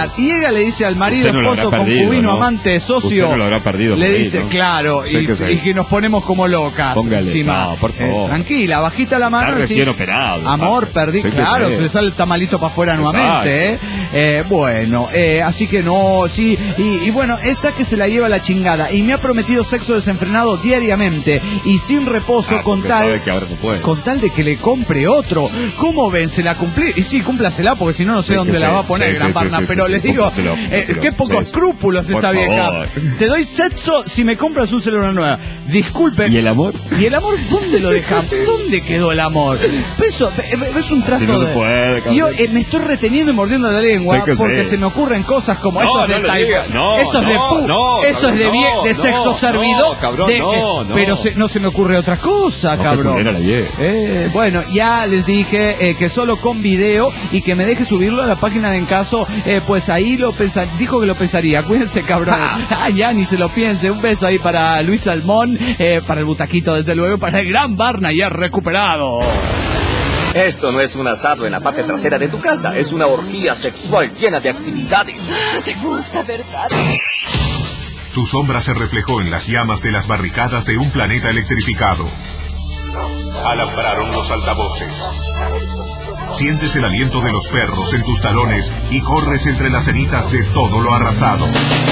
Claro, y ella le dice al marido, Usted no lo esposo, habrá perdido, concubino, ¿no? amante, socio. Usted no lo habrá perdido le por ahí, dice, ¿no? claro, Sé y, que sí. y que nos ponemos como locas. Póngale, encima. no, por favor. Eh, tranquila, bajita la mano. Está decir, recién operado. amor, aparte. perdí. Sé que Claro, sí. se le sale el tamalito para afuera Exacto. nuevamente, ¿eh? Eh, bueno, eh, así que no, sí. Y, y bueno, esta que se la lleva la chingada. Y me ha prometido sexo desenfrenado diariamente y sin reposo Ah, con porque tal. sabe que ahora no puede. Con tal de que le compre otro. ¿Cómo ven? ¿Se la cumplí? Y sí, cúmplasela, porque si no, no sé Sí, dónde que la sí. va a poner, Sí, Gran sí, Barna. sí, pero sí, les sí, digo, cúmplaselo, eh, cúmplaselo. qué pocos Sí. escrúpulos Por esta vieja. favor. Te doy sexo si me compras un celular nueva. Disculpe. ¿Y el amor? ¿Y el amor dónde lo dejamos? ¿Dónde quedó el amor? Eso es un trato Si no se de... puede, cabrón. Yo eh, me estoy reteniendo y mordiendo la lengua Sé que porque sí. se me ocurren cosas como No, eso no de le Taiwán. diga. No, eso es de no, pu, no, eso es de, cabrón, vie- no, de sexo no, servidor. no, cabrón, de- no, no. Pero se- no se me ocurre otra cosa, No, cabrón. qué culera la vieja. Eh, bueno, ya les dije eh, que solo con video y que me deje subirlo a la página de En Caso, eh, pues ahí lo pensa, dijo que lo pensaría. Cuídense, cabrón. Ah, ya ni se lo piense. Un beso ahí para Luis Salmón, eh, para el Butaquito, desde luego, para el Gran Barna ya recuperado. Esto no es un asado en la parte trasera de tu casa, es una orgía sexual llena de actividades. ¿Te gusta, verdad? Tu sombra se reflejó en las llamas de las barricadas de un planeta electrificado. Alambraron los altavoces. Sientes el aliento de los perros en tus talones y corres entre las cenizas de todo lo arrasado.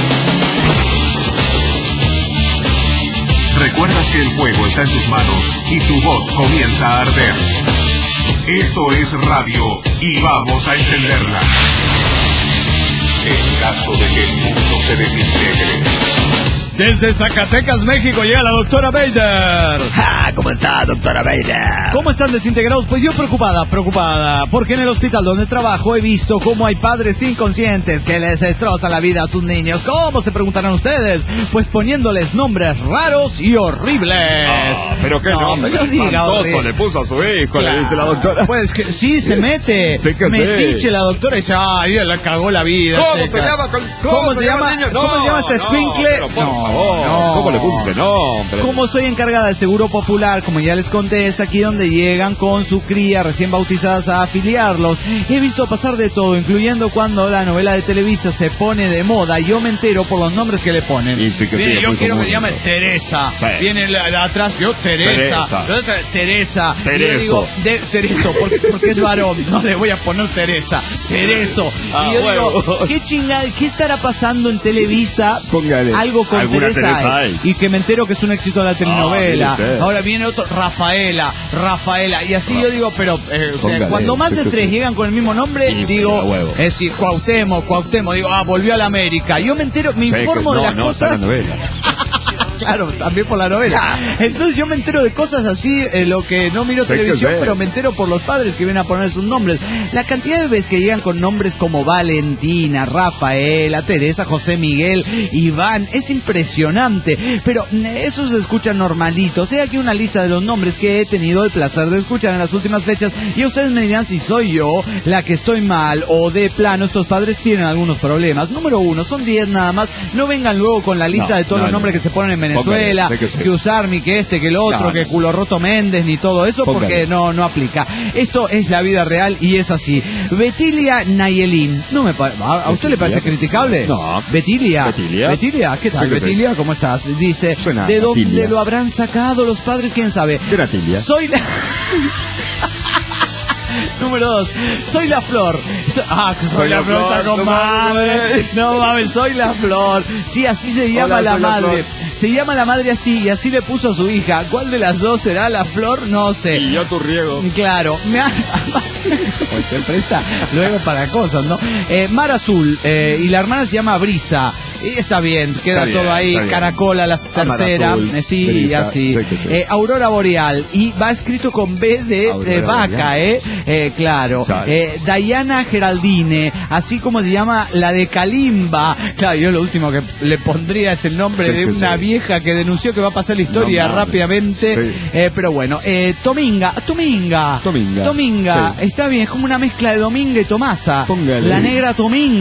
Recuerdas que el fuego está en tus manos y tu voz comienza a arder. Esto es radio y vamos a encenderla. En caso de que el mundo se desintegre. Desde Zacatecas, México, llega la doctora Bader. ¡Ja! ¿Cómo está, doctora Bader? ¿Cómo están desintegrados? Pues yo preocupada, preocupada, porque en el hospital donde trabajo he visto cómo hay padres inconscientes que les destrozan la vida a sus niños. ¿Cómo se preguntarán ustedes? Pues poniéndoles nombres raros y horribles. Ah, pero qué No, nombre pero diga espantoso horrible. le puso a su hijo, Claro. le dice la doctora. Pues que sí, se mete. Sí que sí. Metiche la doctora y dice, ay, ella le cagó la vida. ¿Cómo Este, se llama? con- ¿Cómo se llama? el niño? ¿Cómo se llama este no, escuincle? pero por No, favor, no. ¿cómo le puso ese nombre? Como soy encargada del Seguro Popular, como ya les conté, es aquí donde llegan con su cría recién bautizadas a afiliarlos. He visto pasar de todo, incluyendo cuando la novela de Televisa se pone de moda. Yo me entero por los nombres que le ponen. Y sí que sí, Viene, es yo muy quiero que común se llame eso. Teresa. Sí. Viene la, la atrás, yo Teresa. Teresa. La otra, Teresa. Y yo Tereso. digo, de, Tereso, porque, porque es varón. No le voy a poner Teresa. Tereso. Ah, y yo bueno. digo, ¿qué chingada, qué estará pasando en Televisa? Póngale. Algo con Alguna Teresa, Teresa hay. hay. Y que me entero que es un éxito de la telenovela. Ah, mire usted. Ahora viene otro, Rafaela, Rafaela. Y así yo digo, pero eh, o sea, Póngale, cuando más sí de que tres sí. llegan con el mismo nombre, Y digo, sí, a huevo. es decir, Cuauhtémoc, Cuauhtémoc. Digo, ah, volvió a la América. Yo me entero, me Sí, que- informo de no, las no, está cosas. en la novela. Claro, también por la novela. Entonces yo me entero de cosas así, eh, lo que no miro Sé que televisión, sé. pero me entero por los padres que vienen a poner sus nombres. La cantidad de veces que llegan con nombres como Valentina, Rafaela, Teresa, José Miguel, Iván, es impresionante. Pero mm, eso se escucha normalito. Sé aquí una lista de los nombres que he tenido el placer de escuchar en las últimas fechas y ustedes me dirán si soy yo la que estoy mal o de plano estos padres tienen algunos problemas. Número uno, son diez nada más. No vengan luego con la lista No, de todos no, los nombres no. que se ponen en Venezuela, Póngale, sé que sí. que Usarmi, que este, que el otro, No, que no. Culo Roto Méndez, ni todo eso, Póngale. porque no, no aplica. Esto es la vida real y es así. Betilia Nayelin, no me pa- ¿a, a usted le parece Betilia. criticable? No. Betilia. Betilia. Betilia, ¿qué tal? Sí que sí. Betilia, ¿cómo estás? Dice, Suena ¿de dónde Betilia. lo habrán sacado los padres? ¿Quién sabe? ¿Qué era Tilia? Soy la... Número dos, soy la flor. So- ah, soy, Soy la, la flor, flor, está con no madre. mames. No mames, soy la flor. Sí, así se llama Hola, la soy la madre. flor. Se llama la madre así y así le puso a su hija. ¿Cuál de las dos será la flor? No sé. Y yo tu riego. Claro, me ha... pues se presta luego para cosas, ¿no? Eh, Mar Azul, eh, y la hermana se llama Brisa. Y está bien, queda Está bien, todo ahí, está bien. Caracola, la Mar tercera, Azul, eh, sí, Brisa, así. sí que sí. Eh, Aurora Boreal, y va escrito con B de, Aurora de vaca, Boreal. ¿eh? eh claro. Chale. Eh, Diana Geraldine, así como se llama la de Kalimba. Claro, yo lo último que le pondría es el nombre Sí de que una sí. vieja que denunció que va a pasar la historia No mames. rápidamente. Sí. Eh, pero bueno, eh, Tominga, Tominga. Tominga. Tominga, Sí. está bien, es como una mezcla de Dominga y Tomasa. Póngale. La negra Tominga.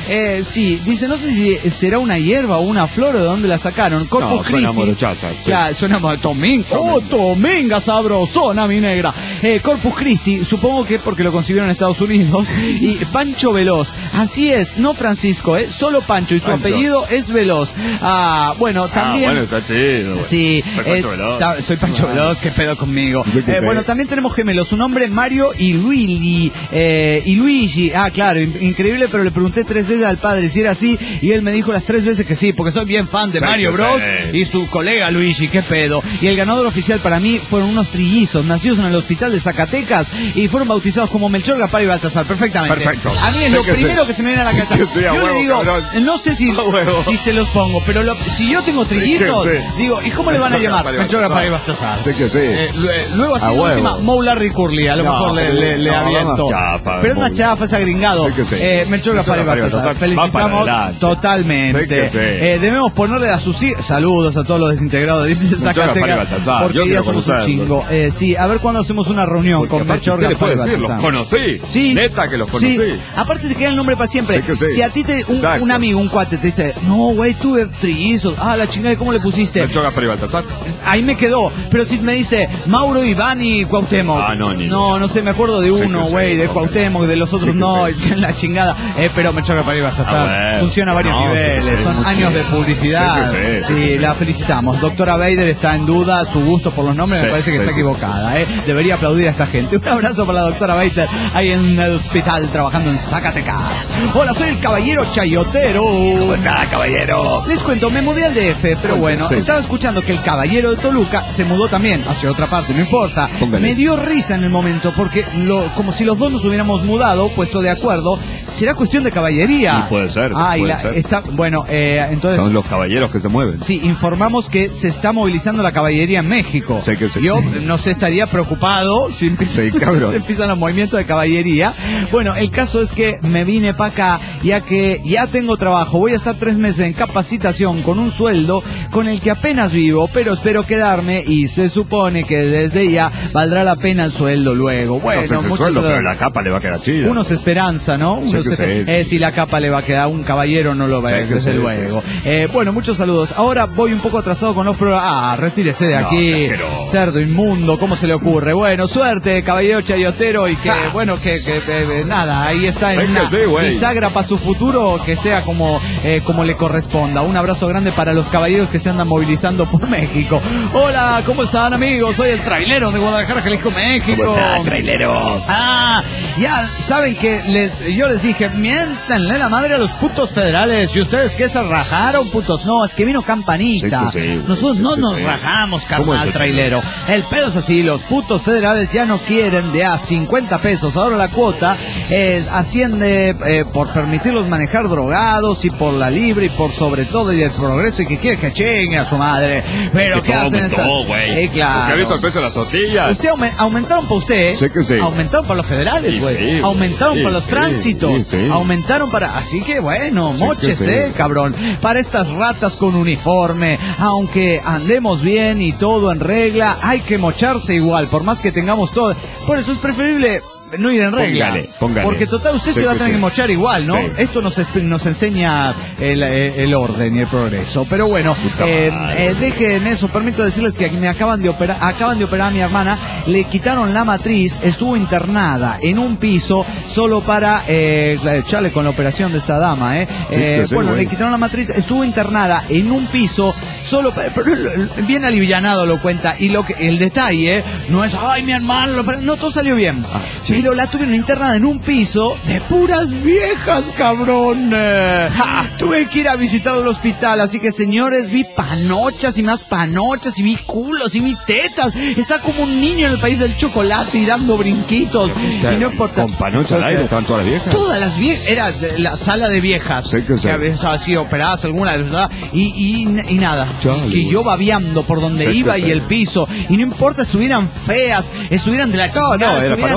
Eh, sí, dice, no sé si será una hierba o una flor o de dónde la sacaron. Corpus No, suena Christi. morochaza. Sí. Ya, suena mo- Tominga. Oh, Tominga sabrosona, mi negra. Eh, Corpus Christi, supongo que porque lo consiguieron en Estados Unidos. Y Pancho Veloz. Así es, no Francisco, eh, solo Pancho. Y su Pancho. apellido es Veloz. Ah, bueno, también... Ah, bueno, está chido. Bueno. Sí, Soy Pancho eh, Veloz. ta- soy Pancho Veloz, qué pedo conmigo. Yo qué Eh, sé. bueno, también tenemos gemelos, su nombre Mario y Luigi, eh, y Luigi, ah claro, in- increíble, pero le pregunté tres veces al padre si era así, y él me dijo las tres veces que sí, porque soy bien fan de Sí, Mario que Bros, sí. y su colega Luigi, qué pedo. Y el ganador oficial para mí fueron unos trillizos, nacidos en el hospital de Zacatecas, y fueron bautizados como Melchor, Gaspar y Baltasar, perfectamente. Perfecto. A mí es Sí lo que primero sí. que se me viene a la cabeza. Que sí, a Yo huevo, le digo, cabrón. no sé si, A huevo. si se los pongo, pero lo- si yo tengo trillizos, sí. digo, ¿y cómo le van a Melchor, llamar? Gaspar y Melchor, Baltasar. Gaspar y Baltasar. Sí que sí. Eh, lu- luego así A de huevo. última, Moe Larry Curly, a lo No, mejor le, le, le no, aviento. más chafa, Pero es más Moe. chafa, es agringado. Sí que sí. Eh, Melchor, Gaspar y Gaspar y Baltasar. Baltasar. Va para Felicitamos adelante. totalmente. Sí que sí. Eh, debemos ponerle a sus hijos. Saludos a todos los desintegrados, dice Melchor, Gaspar y Zacatecas. Baltasar. Porque Yo ya quiero somos un conocerlos. chingo. Eh, sí, a ver cuándo hacemos una reunión Porque con aparte, Melchor, ¿qué le Gaspar y puedo decir? Los Baltasar. conocí. Sí. Neta que los conocí. Sí. Aparte te queda el nombre para siempre. Sí que sí. Si a ti te, un, Exacto. un amigo, un cuate te dice, no, güey, tuve trillizos. Ah, la chingada, ¿cómo le pusiste? Melchor, Gaspar y Baltasar. Ahí me quedó. Pero si me dice Mauro, Iván y Cuauhtémoc. Ah, no, ni No, idea. no sé, me acuerdo de Sí uno, que güey, sí, de no, Cuauhtémoc, de los otros sí que no, sí. la chingada. Eh, pero me choca para ir a Baltasar. Ah, bueno. Funciona a varios No, sí que niveles, sí, son sí. años de publicidad. Sí que sí, Sí, sí que la sí. felicitamos. Doctora Bader está en duda, su gusto por los nombres me Sí, parece que sí, está sí, equivocada, eh. Debería aplaudir a esta gente. Un abrazo para la doctora Bader ahí en el hospital trabajando en Zacatecas. Hola, soy el caballero Chayotero. ¿Cómo está, caballero? Les cuento, me mudé al D F, pero bueno, Sí. estaba escuchando que el caballero de Toluca se mudó también hacia otra parte, no importa. Póngale. Me dio risa en el momento, porque lo, como si los dos nos hubiéramos mudado, puesto de acuerdo, será cuestión de caballería. Y puede ser, Ah, y puede la- ser. está, bueno, eh, entonces... Son los caballeros que se mueven. Sí, informamos que se está movilizando la caballería en México. Sí que sí. Yo no sé, estaría preocupado si empiezan, Sí, cabrón. si empiezan los movimientos de caballería. Bueno, el caso es que me vine para acá, ya que ya tengo trabajo. Voy a estar tres meses en capacitación con un sueldo con el que apenas vivo, pero espero quedarme y se supone que desde ya valdrá la pena el sueldo luego. Bueno, no sé ese muchos- sueldo, pero la capa le va a quedar chida. uno se esperanza, ¿no? Uno Sí que se- sí. eh, si la capa le va a quedar a un caballero, no lo va a Sí ver, que desde sí, luego. Eh, bueno, muchos saludos. Ahora voy un poco atrasado con los programas. Ah, retírese de No, aquí. qué asqueroso. Cerdo inmundo, ¿cómo se le ocurre? Bueno, suerte, caballero chayotero, y que, bueno, que, que, que, nada, ahí está en Sí que una sí, güey. bisagra para su futuro, que sea como, eh, como le corresponda. Un abrazo grande para los caballeros que se andan movilizando por México. Hola, ¿cómo están, amigos? Soy el trailero de Guadalajara, Jalisco, México. ¿Cómo está, trailero? Ah, ya saben que les, yo les dije, miéntanle la madre a los putos federales. ¿Y ustedes qué se rajaron, putos? No, es que vino Campanita. Sí, sí, sí, Nosotros sí, no sí, nos sí. rajamos, ¿Cómo es carnal eso? trailero. El pedo es así, los putos federales ya no quieren de a cincuenta pesos. Ahora la cuota es, asciende eh, por permitirlos manejar drogados y por la libre y por sobre todo y el progreso y que quiere que chingue a su madre. Pero Que ¿qué todo hacen aumentó, estas? güey. Eh, claro. Porque ha visto el precio de las tortillas. Usted aume- aumentaron para usted, ¿eh? Sí que sí. Aumentaron para los federales, Sí, güey. sí, güey. aumentaron Sí, para los sí, tránsitos. sí, sí. Aumentaron para... Así que bueno, Sí que móchese, sí. cabrón. Para estas ratas con uniforme, aunque andemos bien y todo en regla, hay que mocharse igual, por más que tengamos todo. Por eso es preferible no ir en regla. Póngale, póngale. Porque total, usted Sí se va a que tener sí. que mochar igual, ¿no? Sí. Esto nos, esp- nos enseña el, eh, el orden y el progreso. Pero bueno, Puta eh, madre. eh, dejen eso. Permito decirles que me acaban de operar, acaban de operar a mi hermana, le quitaron la matriz, estuvo internada en un piso solo para eh, echarle con la operación de esta dama, ¿eh? Eh, sí, bueno, güey. le quitaron la matriz, estuvo internada en un piso solo para, pero bien alivianado lo cuenta, y lo que el detalle no es, ay, mi hermano, lo operaron". No, todo salió bien. Ah, sí. Pero la tuvieron internada en un piso de puras viejas, cabrón. Eh, ja, tuve que ir a visitar el hospital, así que señores, vi panochas y más panochas y vi culos y vi tetas. Está como un niño en el país del chocolate y dando brinquitos. Y no importa. Con panocha al aire estaban todas las viejas. Todas las viejas, era de la sala de viejas. Sí que sí. a veces así operadas algunas, ¿verdad? Y, y, y nada. Chale, que güey. yo babeando por donde Sí que iba sí. y el piso. Y no importa, estuvieran feas, estuvieran de la chingada, no, era estuvieran panocha. recién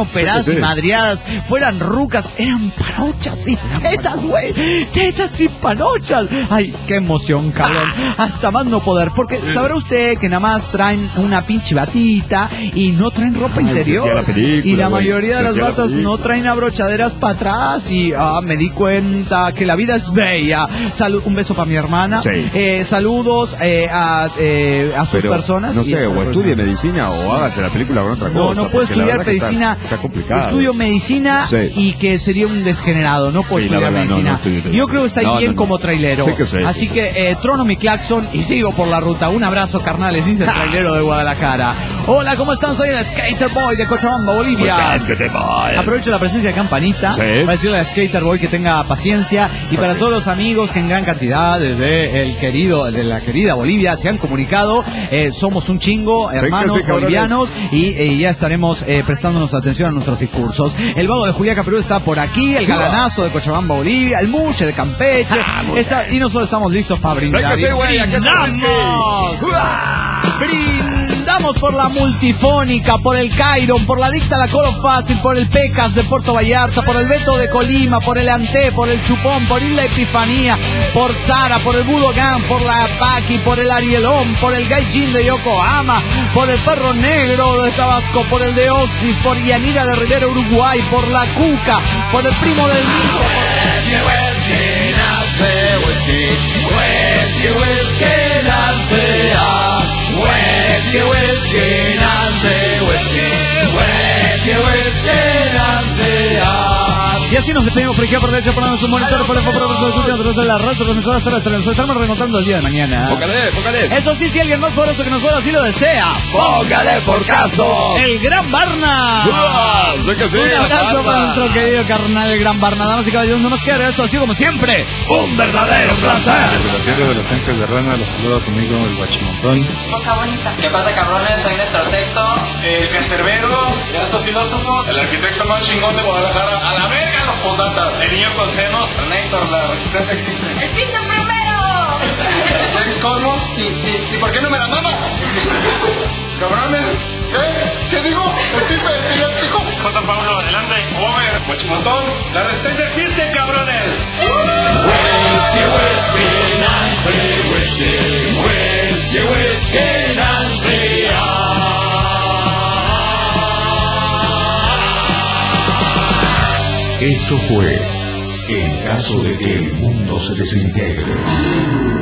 operadas Sí, sí. y madreadas, fueran rucas, eran panochas y tetas, güey. Tetas y panochas. Ay, qué emoción, cabrón. Hasta más no poder. Porque sabrá usted que nada más traen una pinche batita y no traen ropa Ay, interior. se hacía la película, y la güey. mayoría de Se las hacía la batas película. no traen abrochaderas para atrás. Y ah, me di cuenta que la vida es bella. Salud, un beso para mi hermana. Sí. Eh, saludos eh, a, eh, a sus Pero, personas. no y sé, esa o persona. estudie medicina o hágase la película con otra No, cosa. no puedo porque la estudiar verdad que medicina. Está, está complicado. Estudio medicina Sí. y que sería un desgenerado. No puedo Sí, la estudiar verdad, no, medicina. no estudio medicina. Yo creo que está No, bien no, no. como trailero. Sí que sí, Así sí, que eh, trono mi claxon y sigo por la ruta. Un abrazo, carnales, dice el trailero de Guadalajara. Hola, ¿cómo están? Soy el Skater Boy de Cochabamba, Bolivia. Aprovecho la presencia de Campanita Sí. para decirle al Skater Boy que tenga paciencia y para todos los amigos que en gran cantidad desde el querido, de la querida Bolivia se han comunicado. Eh, somos un chingo, que hermanos sí, cabrones. bolivianos y eh, ya estaremos eh, prestándonos atención a nuestros discursos. El vago de Juliaca, Perú está por aquí, el galanazo de Cochabamba, Bolivia, el Muche de Campeche. Está- y nosotros estamos listos para brindar. Sí que sí, güey, aquí ¡Brindamos! Brindamos por la Multifónica, por el Cairon, por la Dicta La Colo Fácil, por el Pecas de Puerto Vallarta, por el Beto de Colima, por el Anté, por el Chupón, por Isla Epifanía, por Sara, por el Budogan, por la Paqui, por el Arielón, por el Gaijin de Yokohama, por el Perro Negro de Tabasco, por el de Oxis, por Yanira de Rivera, Uruguay, por la Cuca, por el primo del Nico, y así nos despedimos por aquí por derecha, por nuestro monitor, por el por el de la radio, por nosotros nos estamos reencontrando el día de mañana. Póngale, póngale. Eso sí, si alguien más poderoso que nosotros así lo desea, Póngale por caso. el Gran Barna. Ah, sé que sí. Un abrazo Barna. para nuestro querido carnal, el Gran Barna. Damas y caballeros, no nos queda esto así como siempre. Un verdadero placer. Relaciones de los Ángeles de Rana, los saluda conmigo el Guachimontón. Cosa bonita. ¿Qué pasa, cabrones? Soy Néstor Arquitecto, el cancerbero, el alto filósofo, el arquitecto más chingón de Guadalajara. A la verga los postdatas. El niño con senos. Néctor, la resistencia existe. ¡El piso primero! James Cosmos. ¿Y, y, ¿Y por qué no me la mama? Cabrones. ¿Qué? ¿Qué digo? El tipo epiléptico. J. Pablo, adelante. Over. Guachimontón. La resistencia existe, cabrones. Esto fue En caso de que el mundo se desintegre.